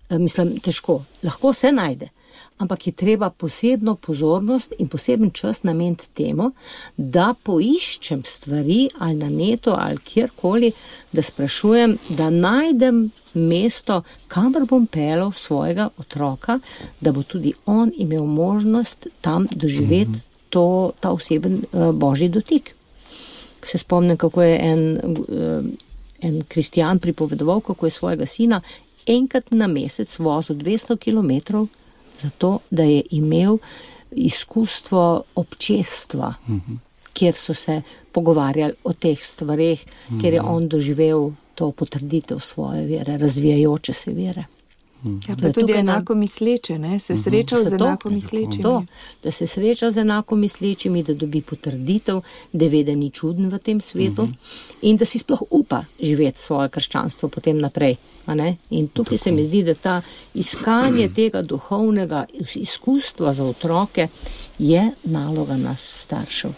mislim, težko, lahko se najde, ampak je treba posebno pozornost in poseben čas nameniti temu, da poiščem stvari ali na netu ali kjerkoli, da sprašujem, da najdem mesto, kamor bom peljal svojega otroka, da bo tudi on imel možnost tam doživeti mm-hmm. to, ta oseben uh, božji dotik. Se spomnim, kako je en, uh, en kristjan pripovedoval, kako je svojega sina enkrat na mesec vozil dvesto kilometrov zato, da je imel izkustvo občestva, mm-hmm. kjer so se pogovarjali o teh stvareh, mm-hmm. kjer je on doživel to potrditev svoje vere, razvijajoče se vere. Ja, pa tudi enako misleče, ne? Se srečal z enako mislečimi. To, da se sreča z enako mislečimi, da dobi potrditev, da ve, da ni čuden v tem svetu uh-huh. in da si sploh upa živeti svoje krščanstvo potem naprej. A ne? In tukaj se mi zdi, da ta iskanje tega duhovnega izkustva za otroke je naloga nas staršev.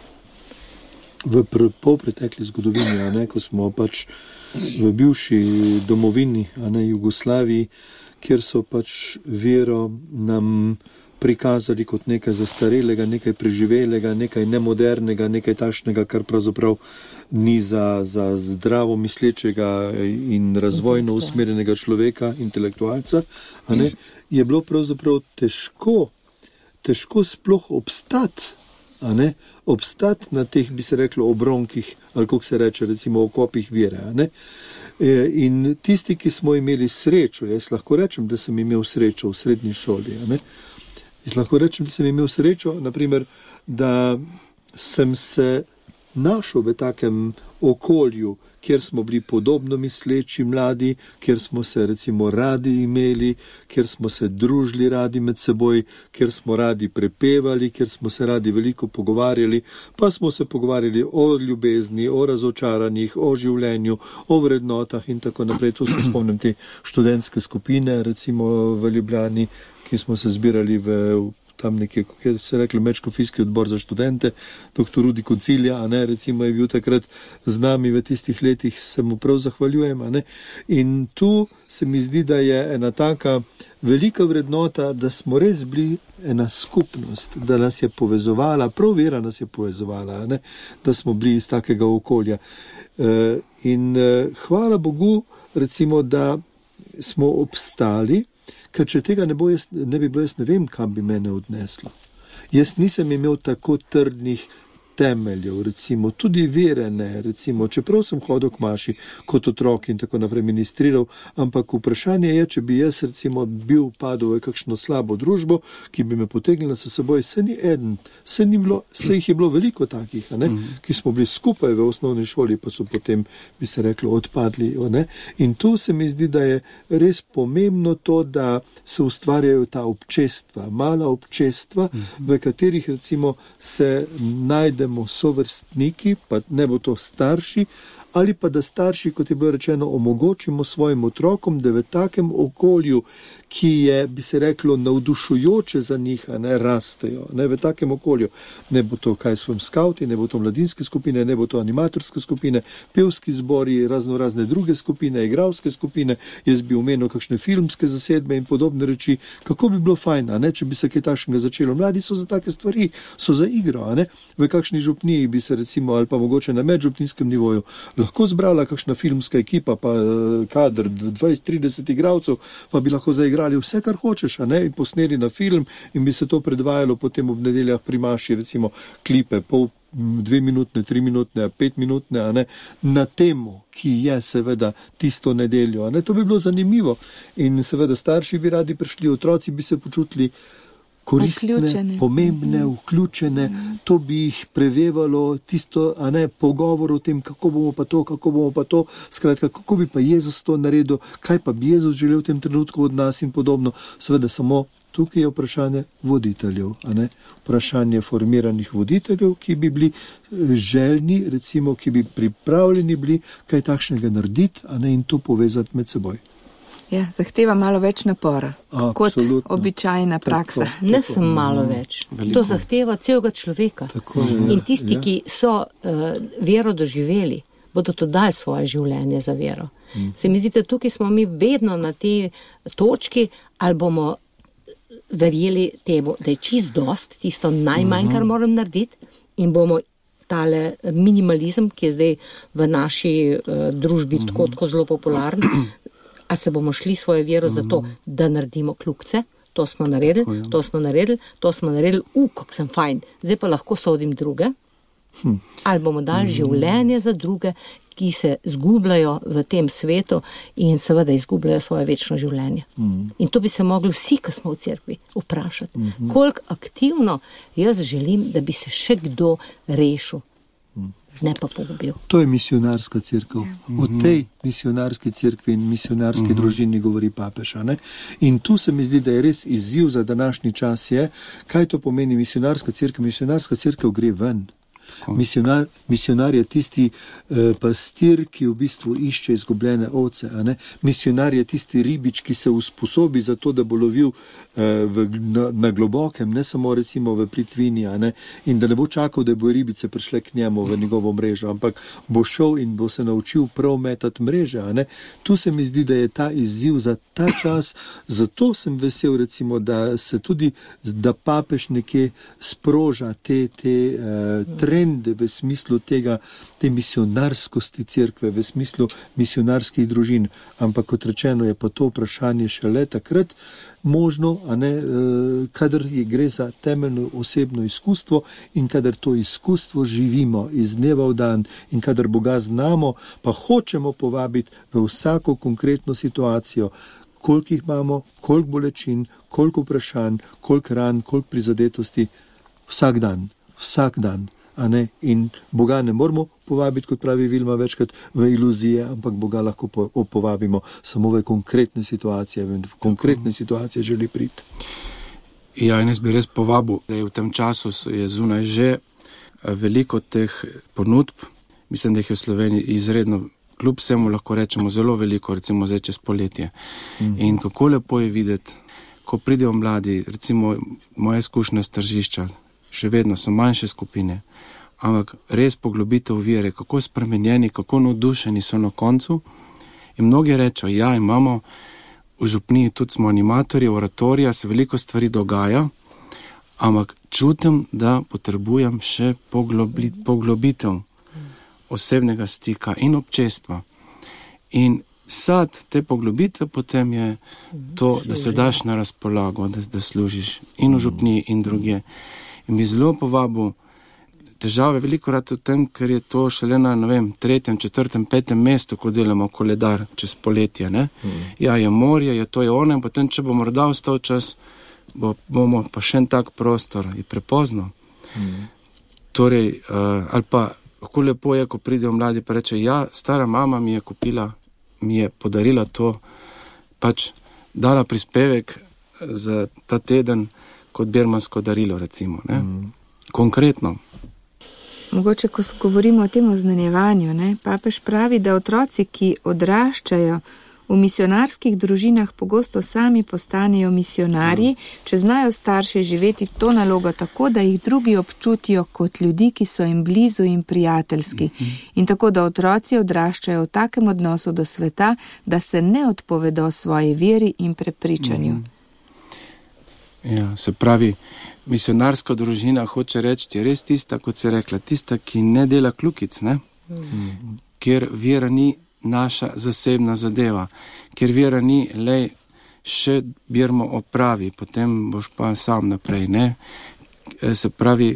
V polpretekli zgodovini, a ne, ko smo pač v bivši domovini, a ne, Jugoslaviji, kjer so pač vero nam prikazali kot nekaj zastarelega, nekaj preživelega, nekaj nemodernega, nekaj takšnega, kar pravzaprav ni za, za zdravo mislečega in razvojno usmerjenega človeka, intelektualca, a ne, je bilo pravzaprav težko, težko sploh obstati, a ne, obstati na teh, bi se reklo, obronkih, ali kako se reče, recimo okopih vere, a ne. In tisti, ki smo imeli srečo, jaz lahko rečem, da sem imel srečo v srednji šoli, a ne. Jaz lahko rečem, da sem imel srečo, naprimer, da sem se našel v takem okolju, kjer smo bili podobno misleči mladi, kjer smo se recimo radi imeli, kjer smo se družili radi med seboj, kjer smo radi prepevali, kjer smo se radi veliko pogovarjali, pa smo se pogovarjali o ljubezni, o razočaranjih, o življenju, o vrednotah in tako naprej. Tu se spomnim te študentske skupine, recimo v Ljubljani, ki smo se zbirali v tam nekje, kako se reklo, Medškofijski odbor za študente, doktor Rudi Koncilja, a ne, recimo je bil takrat z nami v tistih letih, se mu prav zahvaljujem, a ne. In tu se mi zdi, da je ena taka velika vrednota, da smo res bili ena skupnost, da nas je povezovala, prav vera nas je povezovala, a ne, da smo bili iz takega okolja. In hvala Bogu, recimo, da smo obstali, ker če tega ne, bo jaz, ne bi bilo, jaz ne vem, kam bi mene odneslo. Jaz nisem imel tako trdnih temeljev, recimo, tudi vere ne, recimo, čeprav sem hodil k maši kot otrok in tako naprej ministriral, ampak vprašanje je, če bi jaz, recimo, bil padel v kakšno slabo družbo, ki bi me potegnila s seboj, se ni eden, se ni bilo, se jih je bilo veliko takih, a ne, mm-hmm. ki smo bili skupaj v osnovni šoli, pa so potem, bi se reklo, odpadli, a ne, in tu se mi zdi, da je res pomembno to, da se ustvarjajo ta občestva, mala občestva, mm-hmm. v katerih, recimo, se najde sovrstniki, pa ne bo to starši, ali pa da starši, kot je bilo rečeno, omogočimo svojim otrokom, da v takem okolju, ki je, bi se reklo, navdušujoče za njih, a ne, rastejo, ne, v takem okolju. Ne bo to kaj svojim skauti, ne bo to mladinske skupine, ne bo to animatorske skupine, pevski zbori, razno razne druge skupine, igralske skupine, jaz bi omenil kakšne filmske zasedbe in podobne reči, kako bi bilo fajn, a ne, če bi se kaj takšnega začelo. Mladi so za take stvari, so za igro, a ne, v kakšni župniji bi se recimo, ali pa mogoče na medžupninskem nivoju, lahko zbrala kakšna filmska ekipa, pa kader dvajset trideset igralcev, pa bi lahko zaigrali vse, kar hočeš, a ne, in posneli na film in bi se to predvajalo potem ob nedeljah pri maši, recimo klipe, pol, dve minutne, tri minutne, pet minutne, a ne, na temo, ki je seveda tisto nedeljo, a ne, to bi bilo zanimivo in seveda starši bi radi prišli, otroci bi se počutili koristne, vključene. pomembne, vključene, to bi jih prevevalo tisto, a ne, pogovor o tem, kako bomo pa to, kako bomo pa to, skratka, kako bi pa Jezus to naredil, kaj pa bi Jezus želel v tem trenutku od nas in podobno. Seveda samo tukaj je vprašanje voditeljev, a ne, vprašanje formiranih voditeljev, ki bi bili željni, recimo, ki bi pripravljeni bili kaj takšnega narediti, a ne, in to povezati med seboj. Ja, zahteva malo več napora, Absolutno. kot običajna praksa. Tako, Ne tako, samo malo več. Veliko. To zahteva celega človeka. Tako je, In tisti, ja. ki so uh, vero doživeli, bodo to dali svoje življenje za vero. Mm. Se mi zdi, da tukaj smo mi vedno na tej točki, ali bomo verjeli temu, da je čist dost, tisto najmanj, mm-hmm. kar moram narediti, in bomo tale minimalizem, ki je zdaj v naši uh, družbi mm-hmm. tako, tako zelo popularen, a se bomo šli svojo vero mm-hmm. za to, da naredimo kljukce, to smo naredili, oh, ja. to smo naredili, to smo naredili, u, kako sem fajn, zdaj pa lahko sodim druge, hm. ali bomo dali mm-hmm. življenje za druge, ki se zgubljajo v tem svetu in seveda izgubljajo svoje večno življenje. Mm. In to bi se mogli vsi, ki smo v cerkvi, vprašati. Mm-hmm. Koliko aktivno jaz želim, da bi se še kdo rešil, mm. ne pa pogubil. To je misionarska cerkev. Mm-hmm. O tej misionarski cerkvi in misionarski mm-hmm. družini govori papeža. Ne? In tu se mi zdi, da je res izziv za današnji čas je, kaj to pomeni misionarska cerkev. Misionarska cerkev gre ven. Misionar, misionar je tisti eh, pastir, ki v bistvu išče izgubljene ovce. A ne? Misionar je tisti ribič, ki se usposobi za to, da bo lovil eh, v, na, na globokem, ne samo recimo v plitvini, a ne? In da ne bo čakal, da bo ribice prišle k njemu v njegovo mrežo, ampak bo šel in bo se naučil prav metati mreže. A ne? Tu se mi zdi, da je ta izziv za ta čas, zato sem vesel recimo, da se tudi, da papež nekje sproža te, te eh, trende v smislu tega, te misionarskosti cerkve, v smislu misionarskih družin. Ampak kot rečeno je pa to vprašanje šele takrat možno, a ne, kadar je gre za temeljno osebno izkustvo in kadar to izkustvo živimo iz dneva v dan in kadar Boga znamo, pa hočemo povabiti v vsako konkretno situacijo, koliko jih imamo, koliko bolečin, koliko vprašanj, koliko ran, koliko prizadetosti, vsak dan, vsak dan. A ne? In Boga ne moramo povabiti, kot pravi Vilma, večkrat v iluzije, ampak Boga lahko po, povabimo samo v konkretne situacije, v konkretne situacije želi priti. Ja, in jaz bi res povabil, da je v tem času je zunaj že veliko teh ponudb, mislim, da jih je v Sloveniji izredno, kljub vsemu lahko rečemo zelo veliko, recimo zdaj čez poletje. Mm-hmm. In kako lepo je videti, ko pridejo mladi, recimo moje izkušnje s tržišča, še vedno so manjše skupine, ampak res poglobitev vere, kako spremenjeni, kako navdušeni so na koncu. In mnogi rečejo, ja, imamo v župniji, tudi smo animatorji, oratorija, se veliko stvari dogaja, ampak čutim, da potrebujem še poglobi, poglobitev osebnega stika in občestva. In sad te poglobitve potem je to, da se daš na razpolago, da, da služiš in v župniji in druge. In bi zelo povabil, težave veliko rad v tem, ker je to šele na, ne vem, tretjem, četrtem, petem mestu, ko delamo koledar čez poletje, ne. Mm. Ja, je morje, je to je ono, in potem, če bo morda ostal čas, bo, bomo pa še en tak prostor, je prepozno. Mm. Torej, uh, ali pa, kako lepo je, ko pridejo mladi, pa reče, ja, stara mama mi je kupila, mi je podarila to, pač dala prispevek za ta teden, kot birmansko darilo, recimo, ne? Mm. Konkretno. Mogoče, ko govorimo o tem oznanjevanju, ne, papež pravi, da otroci, ki odraščajo v misionarskih družinah, pogosto sami postanejo misionarji, če znajo starši živeti to nalogo tako, da jih drugi občutijo kot ljudi, ki so jim blizu in prijateljski. In tako, da otroci odraščajo v takem odnosu do sveta, da se ne odpovedo svoji veri in prepričanju. Ja, se pravi, misionarska družina, hoče reči, je res tista, kot se rekla, tista, ki ne dela kljukic, ne? Mm. Ker vera ni naša zasebna zadeva, ker vera ni, lej, še birmo opravi, potem boš pa sam naprej, ne? Se pravi,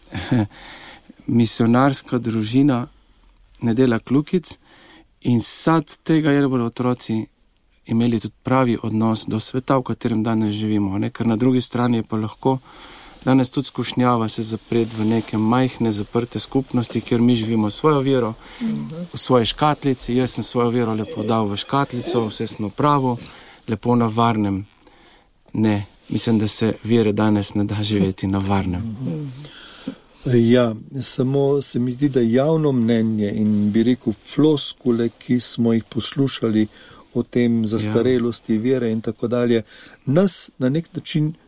misionarska družina ne dela kljukic in sad tega je, da bodo otroci imeli tudi pravi odnos do sveta, v katerem danes živimo, ne? Ker na drugi strani je pa lahko danes tudi skušnjava se zapret v neke majhne zaprte skupnosti, kjer mi živimo svojo vero, mm-hmm. v svoji škatlici, jaz sem svojo vero lepo dal v škatlico, vse sem upravo, lepo na varnem. Ne, mislim, da se vere danes ne da živeti na varnem. Mm-hmm. Ja, samo se mi zdi, da javno mnenje in bi rekel floskule, ki smo jih poslušali o tem zastarelosti, ja. Vere in tako dalje, nas na nek način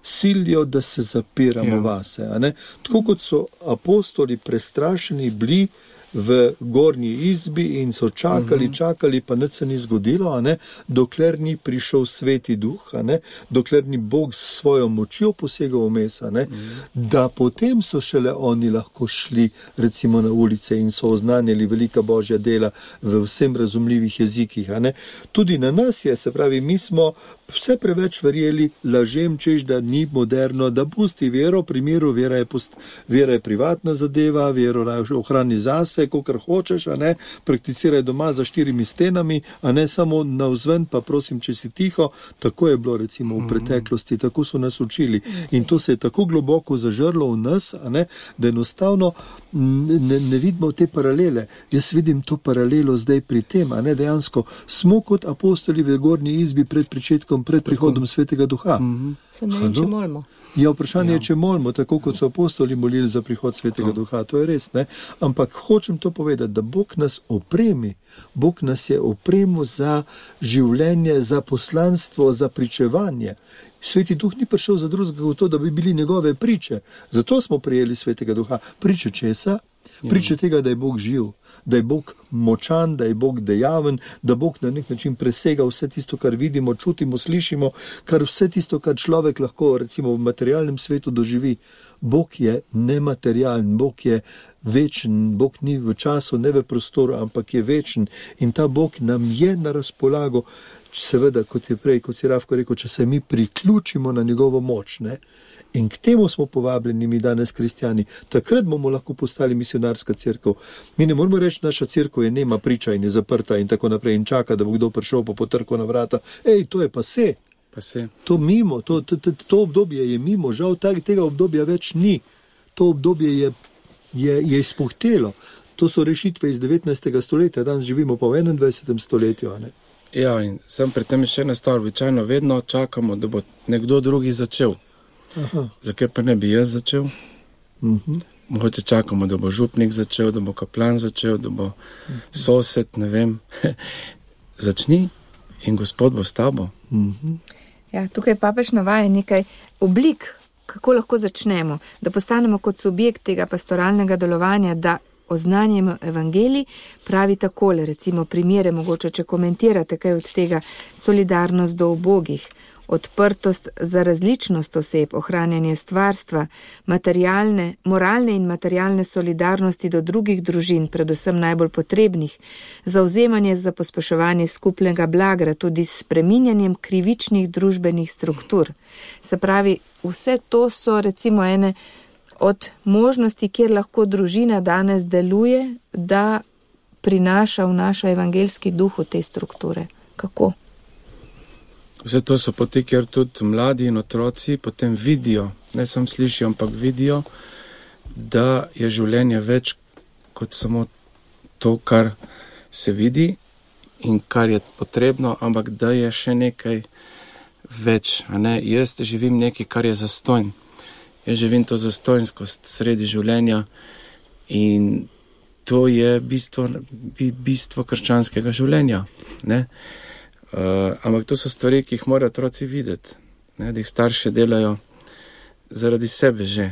silijo, da se zapiramo ja. vase. A ne? Tako kot so apostoli prestrašeni bili v gornji izbi in so čakali, uh-huh. čakali, pa nič se ni zgodilo, a ne, dokler ni prišel Sveti Duh, a ne, dokler ni Bog s svojo močjo posegal vmes, a ne, uh-huh. da potem so šele oni lahko šli recimo na ulice in so oznanjali velika Božja dela v vsem razumljivih jezikih, a ne. Tudi na nas je, se pravi, mi smo vse preveč verjeli lažem, češ, da ni moderno, da pusti vero, pri miru vera je, post, vera je privatna zadeva, vero ohrani zase, kakor hočeš, a ne, prakticiraj doma za štirimi stenami, a ne samo navzven, pa prosim, če si tiho, tako je bilo recimo v preteklosti, tako so nas učili in to se je tako globoko zažrlo v nas, a ne, da enostavno ne, ne vidimo te paralele. Jaz vidim to paralelo zdaj pri tem, a ne, dejansko smo kot apostoli v gornji izbi pred pričetkom, pred prihodom Svetega Duha. Mm-hmm. Se ne vem, če molimo. Ja, vprašanje ja. je, če molimo, tako kot so apostoli molili za prihod Svetega to. Duha, to je res, ne? Ampak hočem to povedati, da Bog nas opremi, Bog nas je opremil za življenje, za poslanstvo, za pričevanje. Sveti Duh ni prišel za drugega v to, da bi bili njegove priče. Zato smo prijeli Svetega Duha. Priče česa? Priče tega, da je Bog živ, da je Bog močan, da je Bog dejaven, da Bog na nek način presega vse tisto, kar vidimo, čutimo, slišimo, kar vse tisto, kar človek lahko recimo v materialnem svetu doživi. Bog je nematerialen, Bog je večen, Bog ni v času, ne v prostoru, ampak je večen in ta Bog nam je na razpolago, seveda, kot je prej, kot si Rafko rekel, če se mi priključimo na njegovo moč, ne? In k temu smo povabljeni mi danes kristjani. Takrat bomo lahko postali misionarska cerkev. Mi ne moramo reči, naša cerkev je nema priča in je zaprta in tako naprej in čaka, da bo kdo prišel pa potrkal na vrata. Ej, to je pa se. Pa se. To mimo, to, to, to, to obdobje je mimo. Žal tega obdobja več ni. To obdobje je, je, je izpuhtelo. To so rešitve iz devetnajstega stoletja. Danes živimo pa v enaindvajsetem stoletju. Ne? Ja, in sem pri tem še ena stvar. Običajno vedno čakamo, da bo nekdo drugi začel. Aha. Zakaj pa ne bi jaz začel? Uh-huh. Mogoče čakamo, da bo župnik začel, da bo kaplan začel, da bo uh-huh. sosed, ne vem. Začni in Gospod bo s tabo. Uh-huh. Ja, tukaj papež navaja nekaj oblik, kako lahko začnemo, da postanemo kot subjekt tega pastoralnega delovanja, da oznanjamo evangelij, pravi takole, recimo primere, mogoče, če komentirate kaj od tega, solidarnost do ubogih, odprtost za različnost oseb, ohranjanje stvarstva, materialne, moralne in materialne solidarnosti do drugih družin, predvsem najbolj potrebnih, zauzemanje za pospeševanje skupnega blagra, tudi s spreminjanjem krivičnih družbenih struktur. Se pravi, vse to so recimo ene od možnosti, kjer lahko družina danes deluje, da prinaša v naš evangeljski duh v te strukture. Kako? Vse to so poti, kjer tudi mladi in otroci potem vidijo, ne samo slišijo, ampak vidijo, da je življenje več kot samo to, kar se vidi in kar je potrebno, ampak da je še nekaj več. A ne? Jaz živim nekaj, kar je zastojn. Jaz živim to zastojnskost sredi življenja in to je bistvo, bistvo krščanskega življenja. Ne? Uh, ampak to so stvari, ki jih morajo otroci videti, ne, da jih starši delajo zaradi sebe že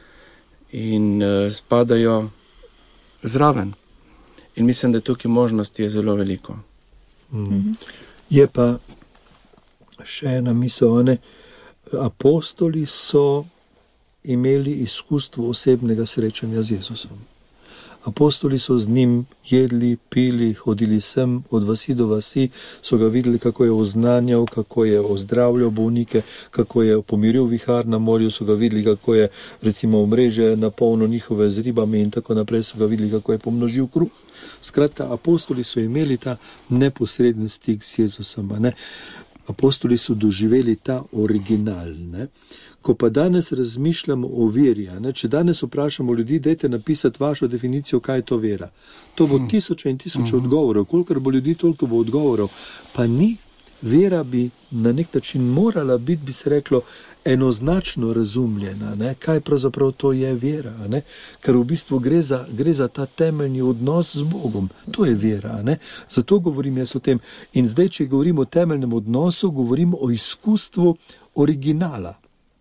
in uh, spadajo zraven. In mislim, da tukaj možnosti je zelo veliko. Mm. Je pa še ena misel, ne? Apostoli so imeli izkustvo osebnega srečanja z Jezusom. Apostoli so z njim jedli, pili, hodili sem od vasi do vasi, so ga videli, kako je oznanjal, kako je ozdravljal bolnike, kako je pomiril vihar na morju, so ga videli, kako je recimo mreže napolnil njihove z ribami in tako naprej, so ga videli, kako je pomnožil kruh. Skratka, apostoli so imeli ta neposreden stik s Jezusom, ne? Apostoli so doživeli ta original, ne? Ko pa danes razmišljamo o veri, ne? Če danes vprašamo ljudi, dajte napisati vašo definicijo, kaj je to vera. To bo tisoče in tisoče hmm. odgovorov, kolikor bo ljudi, toliko bo odgovorov. Pa ni, vera bi na nek način morala biti, bi se reklo, enoznačno razumljena, ne? Kaj pravzaprav to je vera, ne? Ker v bistvu gre za, gre za ta temeljni odnos z Bogom. To je vera, ne? Zato govorim jaz o tem. In zdaj, če govorim o temeljnem odnosu, govorim o izkustvu originala.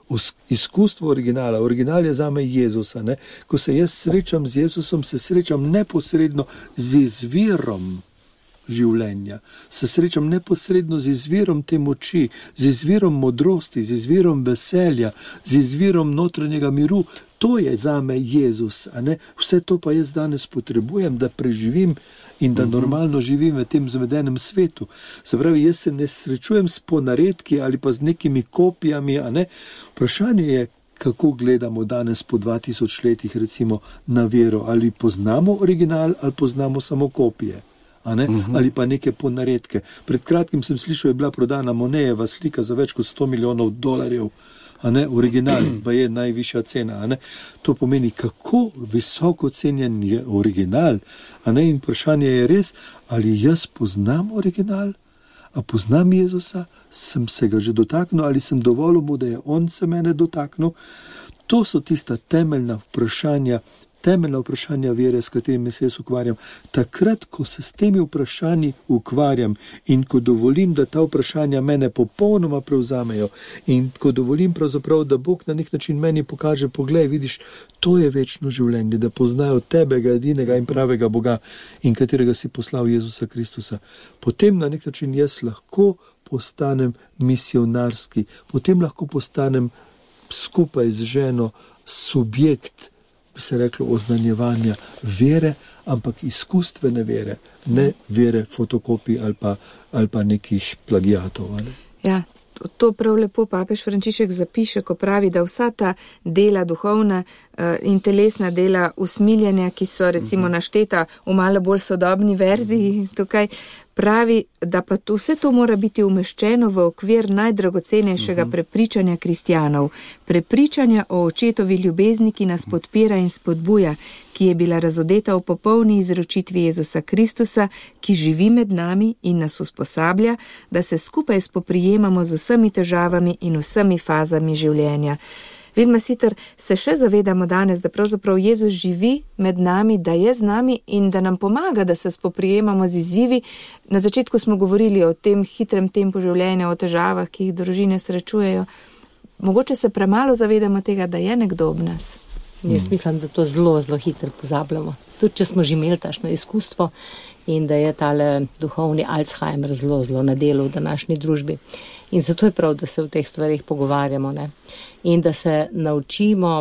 izkustvo originala. Original je zame Jezusa. Ne? Ko se jaz srečam z Jezusom, se srečam neposredno z izvirom življenja. Se srečam neposredno z izvirom te moči, z izvirom modrosti, z izvirom veselja, z izvirom notranjega miru. To je zame Jezus. A ne? Vse to pa jaz danes potrebujem, da preživim in da normalno živim v tem zmedenem svetu. Se pravi, jaz se ne srečujem s ponaredki ali pa z nekimi kopijami. A ne? Vprašanje je, kako gledamo danes po dva tisoč letih recimo na vero. Ali poznamo original ali poznamo samo kopije. A ne? Uh-huh. Ali pa neke ponaredke. Pred kratkim sem slišal, je bila prodana Monejeva slika za več kot sto milijonov dolarjev. A ne? Original pa je najvišja cena. A ne? To pomeni, kako visoko cenjen je original. A ne? In vprašanje je res, ali jaz poznam original, a poznam Jezusa, sem se ga že dotaknil, ali sem dovolil mu, da je on se mene dotaknil. To so tista temeljna vprašanja, temeljna vprašanja vere, s katerimi se jaz ukvarjam. Takrat, ko se s temi vprašanji ukvarjam in ko dovolim, da ta vprašanja mene popolnoma prevzamejo in ko dovolim pravzaprav, da Bog na nek način meni pokaže, poglej, vidiš, to je večno življenje, da poznajo tebega edinega in pravega Boga in katerega si poslal Jezusa Kristusa. Potem na nek način jaz lahko postanem misionarski, potem lahko postanem skupaj z ženo subjekt, bi se reklo, oznanjevanja vere, ampak izkustvene vere, ne vere fotokopij ali pa, ali pa nekih plagijatov. Ali? Ja, to prav lepo papež Frančišek zapiše, ko pravi, da vsa ta dela duhovna in telesna dela usmiljanja, ki so recimo našteta v malo bolj sodobni verziji tukaj, pravi, da pa to, vse to mora biti umeščeno v okvir najdragocenejšega uh-huh. prepričanja kristjanov, prepričanja o očetovi ljubezni, ki nas podpira in spodbuja, ki je bila razodeta v popolni izročitvi Jezusa Kristusa, ki živi med nami in nas usposablja, da se skupaj spoprijemamo z vsemi težavami in vsemi fazami življenja. Vidma sicer se še zavedamo danes, da pravzaprav Jezus živi med nami, da je z nami in da nam pomaga, da se spoprijemamo z izzivi. Na začetku smo govorili o tem hitrem tempu življenja, o težavah, ki jih družine srečujejo. Mogoče se premalo zavedamo tega, da je nekdo ob nas. Jaz mislim, da to zelo, zelo hitro pozabljamo. Tudi, če smo že imeli tašno izkustvo in da je tale duhovni Alzheimer zelo, zelo na delu v današnji družbi. In zato je prav, da se o teh stvarih pogovarjamo, ne? In da se naučimo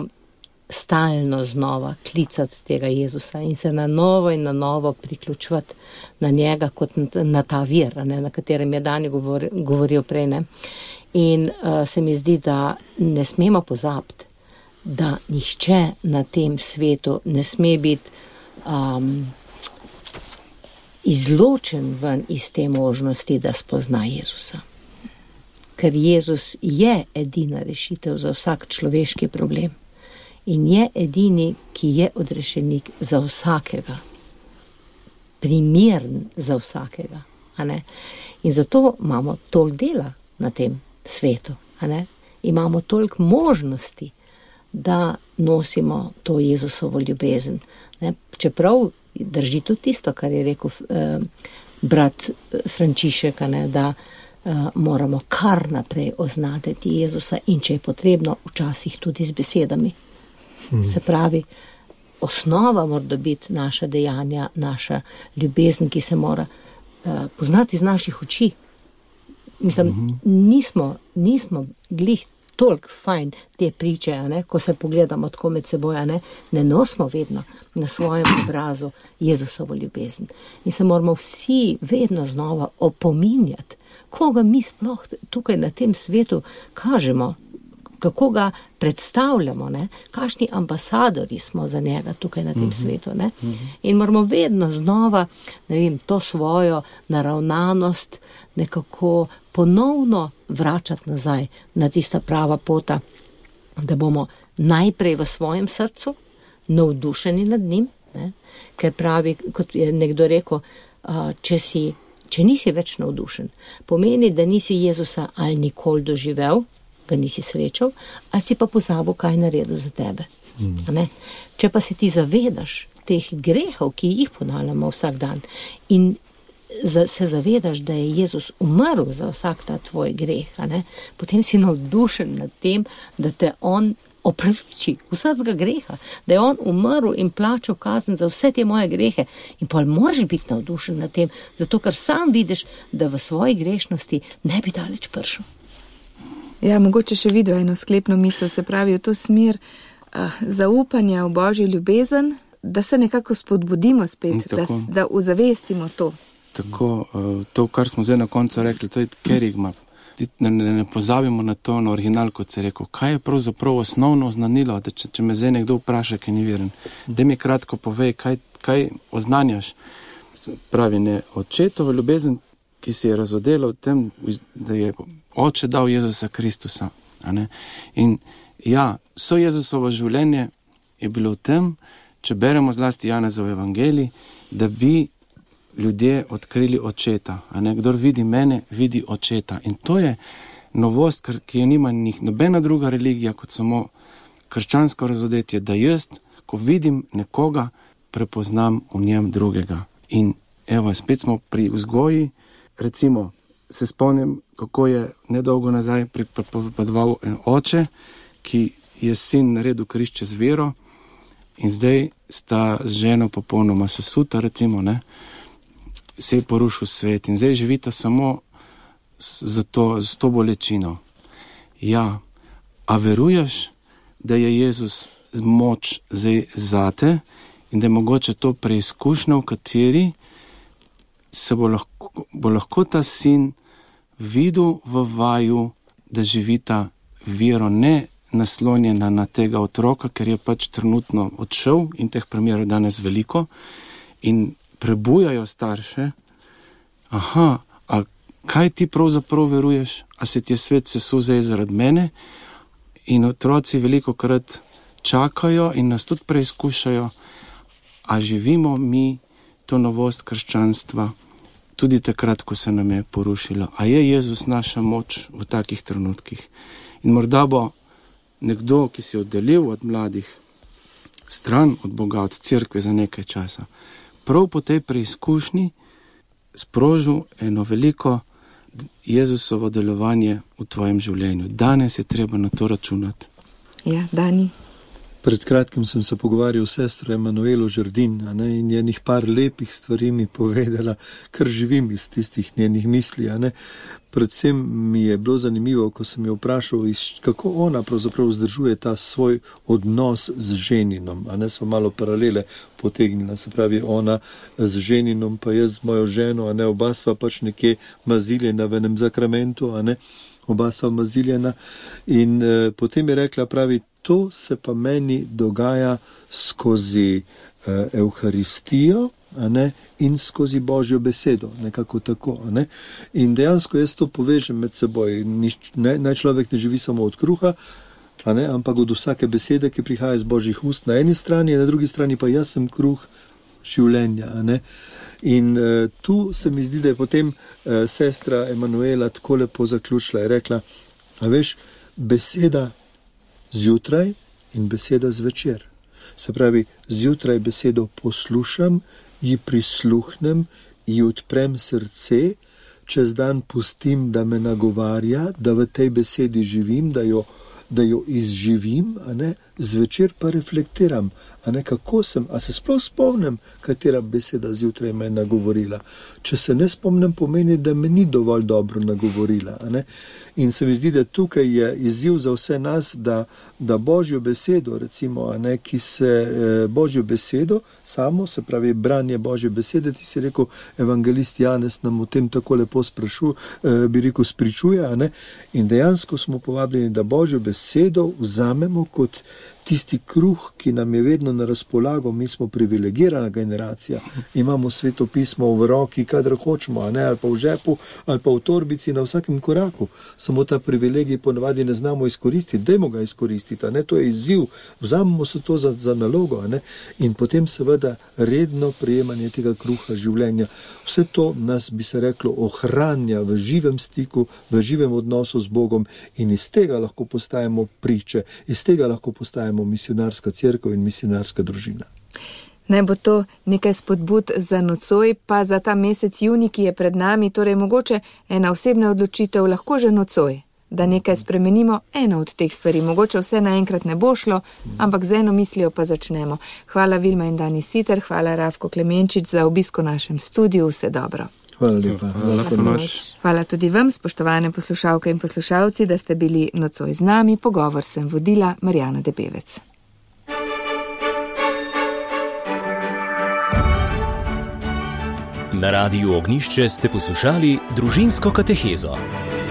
stalno znova klicati tega Jezusa in se na novo in na novo priključevati na njega kot na ta vir, ne? Na katerem je Dani govor, govoril prej. Ne? In uh, se mi zdi, da ne smemo pozabiti, da nihče na tem svetu ne sme biti um, izločen ven iz te možnosti, da spozna Jezusa. Ker Jezus je edina rešitev za vsak človeški problem in je edini, ki je odrešenik za vsakega, primern za vsakega. A ne? In zato imamo toliko dela na tem svetu. A ne? Imamo toliko možnosti, da nosimo to Jezusovo ljubezen. Ne? Čeprav drži tudi tisto, kar je rekel eh, brat Frančišek, ne? Da Uh, moramo kar naprej oznatiti Jezusa in če je potrebno, včasih tudi z besedami. Hmm. Se pravi, osnova mora biti naša dejanja, naša ljubezen, ki se mora uh, poznati z naših oči. Mislim, hmm. nismo, nismo glih toliko fajn te priče, ne? Ko se pogledamo tako med seboj, ne? Ne nosimo vedno na svojem obrazu Jezusovo ljubezen. In se moramo vsi vedno znova opominjati, koga mi sploh tukaj na tem svetu kažemo, kako ga predstavljamo, ne? Kakšni ambasadori smo za njega tukaj na tem mm-hmm. svetu. Ne? Mm-hmm. In moramo vedno znova, ne vem, to svojo naravnanost nekako ponovno vračati nazaj na tista prava pota, da bomo najprej v svojem srcu navdušeni nad njim, ne? Ker pravi, kot je nekdo rekel, uh, če si Če nisi več navdušen, pomeni, da nisi Jezusa ali nikoli doživel, ga nisi srečal, ali si pa pozabil, kaj je naredil za tebe. Mm. Če pa se ti zavedaš teh grehov, ki jih ponavljamo vsak dan in se zavedaš, da je Jezus umrl za vsak ta tvoj greh, a ne? Potem si navdušen nad tem, da te on opraviči vsakega greha, da je on umrl in plačal kazen za vse te moje grehe. In pa moraš biti navdušen nad tem, zato ker sam vidiš, da v svoji grešnosti ne bi daleč prišel. Ja, mogoče še vidva eno sklepno misel, se pravi v to smer uh, zaupanja v Božjo ljubezen, da se nekako spodbudimo spet, da, da uzavestimo to. Tako, to, kar smo zdaj na koncu rekli, to je kerigma. Ne, ne, ne pozabimo na to, na original, kot se je rekel. Kaj je pravzaprav osnovno oznanilo, da če, če me zdaj nekdo vpraša, ki ni veren, da mi kratko povej, kaj, kaj oznanjaš. Pravi, ne, očetovo ljubezen, ki si je razodela v tem, da je oče dal Jezusa Kristusa. A ne? In ja, so Jezusovo življenje je bilo v tem, če beremo zlasti Janezov evangelij, da bi ljudje odkrili očeta. A ne? Kdor vidi mene, vidi očeta. In to je novost, ki je nima njih nobena druga religija, kot samo krščansko razodetje, da jaz, ko vidim nekoga, prepoznam v njem drugega. In evo, spet smo pri vzgoji, recimo, se spomnim, kako je nedolgo nazaj pripovedoval en oče, ki je sin naredil križ čez vero, in zdaj sta z ženo popolnoma sesuta, recimo, ne, se je porušil svet in zdaj živita samo z to, z to bolečino. Ja, a veruješ, da je Jezus moč zdaj zate in da je mogoče to preizkušnja, v kateri se bo lahko, bo lahko ta sin videl v vaju, da živita vero ne naslonjena na tega otroka, ker je pač trenutno odšel in teh primerov danes veliko in prebujajo starše, aha, a kaj ti pravzaprav veruješ, a se ti je svet sesul zdaj zaradi mene? In otroci veliko krat čakajo in nas tudi preizkušajo, a živimo mi to novost krščanstva tudi takrat, ko se nam je porušilo. A je Jezus naša moč v takih trenutkih? In morda bo nekdo, ki si oddelil od mladih stran od Boga, od cerkve za nekaj časa, prav po tej preizkušnji sprožil eno veliko Jezusovo delovanje v tvojem življenju. Danes je treba na to računati. Ja, Dani. Pred kratkim sem se pogovarjal s sestro Emanuelo Žerdin, a ne, in njenih par lepih stvari mi povedala, kar živim iz tistih njenih misli. A ne. Predvsem mi je bilo zanimivo, ko sem jo vprašal, kako ona pravzaprav vzdržuje ta svoj odnos z ženinom. A ne, smo malo paralele potegnila, se pravi ona z ženinom, pa jaz z mojo ženo, a ne, oba sva pač nekje maziljena v enem zakramentu, a ne, oba sva maziljena. In eh, potem je rekla, pravi, to se pa meni dogaja skozi uh, Evharistijo, a ne, in skozi Božjo besedo, nekako tako. A ne. In dejansko jaz to povežem med seboj. Nič, ne, naj človek ne živi samo od kruha, a ne, ampak od vsake besede, ki prihaja iz Božjih ust na eni strani, na drugi strani pa jaz sem kruh življenja. A ne. In uh, tu se mi zdi, da je potem uh, sestra Emanuela tako lepo zaključila, je rekla, a veš, beseda zjutraj in beseda zvečer. Se pravi, zjutraj besedo poslušam, ji prisluhnem, ji odprem srce, čez dan pustim, da me nagovarja, da v tej besedi živim, da jo, da jo izživim, a ne, zvečer pa reflektiram, a ne, kako sem, a se sploh spomnim, katera beseda zjutraj me je nagovorila. Če se ne spomnim, pomeni, da me ni dovolj dobro nagovorila, a ne. In se mi zdi, da tukaj je izziv za vse nas, da, da Božjo besedo, recimo, a ne, ki se eh, Božjo besedo, samo, se pravi, branje Božje besede, ti si rekel, evangelist Janez nam o tem tako lepo sprašu, eh, bi rekel, spričuje, a ne, in dejansko smo povabljeni, da Božjo besedo vzamemo kot tisti kruh, ki nam je vedno na razpolago. Mi smo privilegirana generacija, imamo Sveto pismo v roki, kadar hočemo, a ne, ali pa v žepu, ali pa v torbici na vsakem koraku. Samo ta privilegij ponavadi ne znamo izkoristiti, dajmo ga izkoristiti, a ne, to je izziv, vzamemo se to za, za nalogo, a ne, in potem seveda redno prejemanje tega kruha življenja. Vse to nas, bi se reklo, ohranja v živem stiku, v živem odnosu z Bogom in iz tega lahko postajamo priče, iz tega lahko postajamo misionarska cerkev in misionarska družina. Naj bo to nekaj spodbud za nocoj, pa za ta mesec juni, ki je pred nami, torej mogoče ena osebna odločitev lahko že nocoj, da nekaj spremenimo, eno od teh stvari. Mogoče vse naenkrat ne bo šlo, ampak z eno mislijo pa začnemo. Hvala Vilma in Dani Siter, hvala Rafko Klemenčič za obisk v našem studiu, vse dobro. Hvala lepa. Hvala, hvala, hvala tudi vam, spoštovane poslušalke in poslušalci, da ste bili nocoj z nami. Pogovor sem vodila Marjana Debevec. Na Radiu Ognjišče ste poslušali Družinsko katehezo.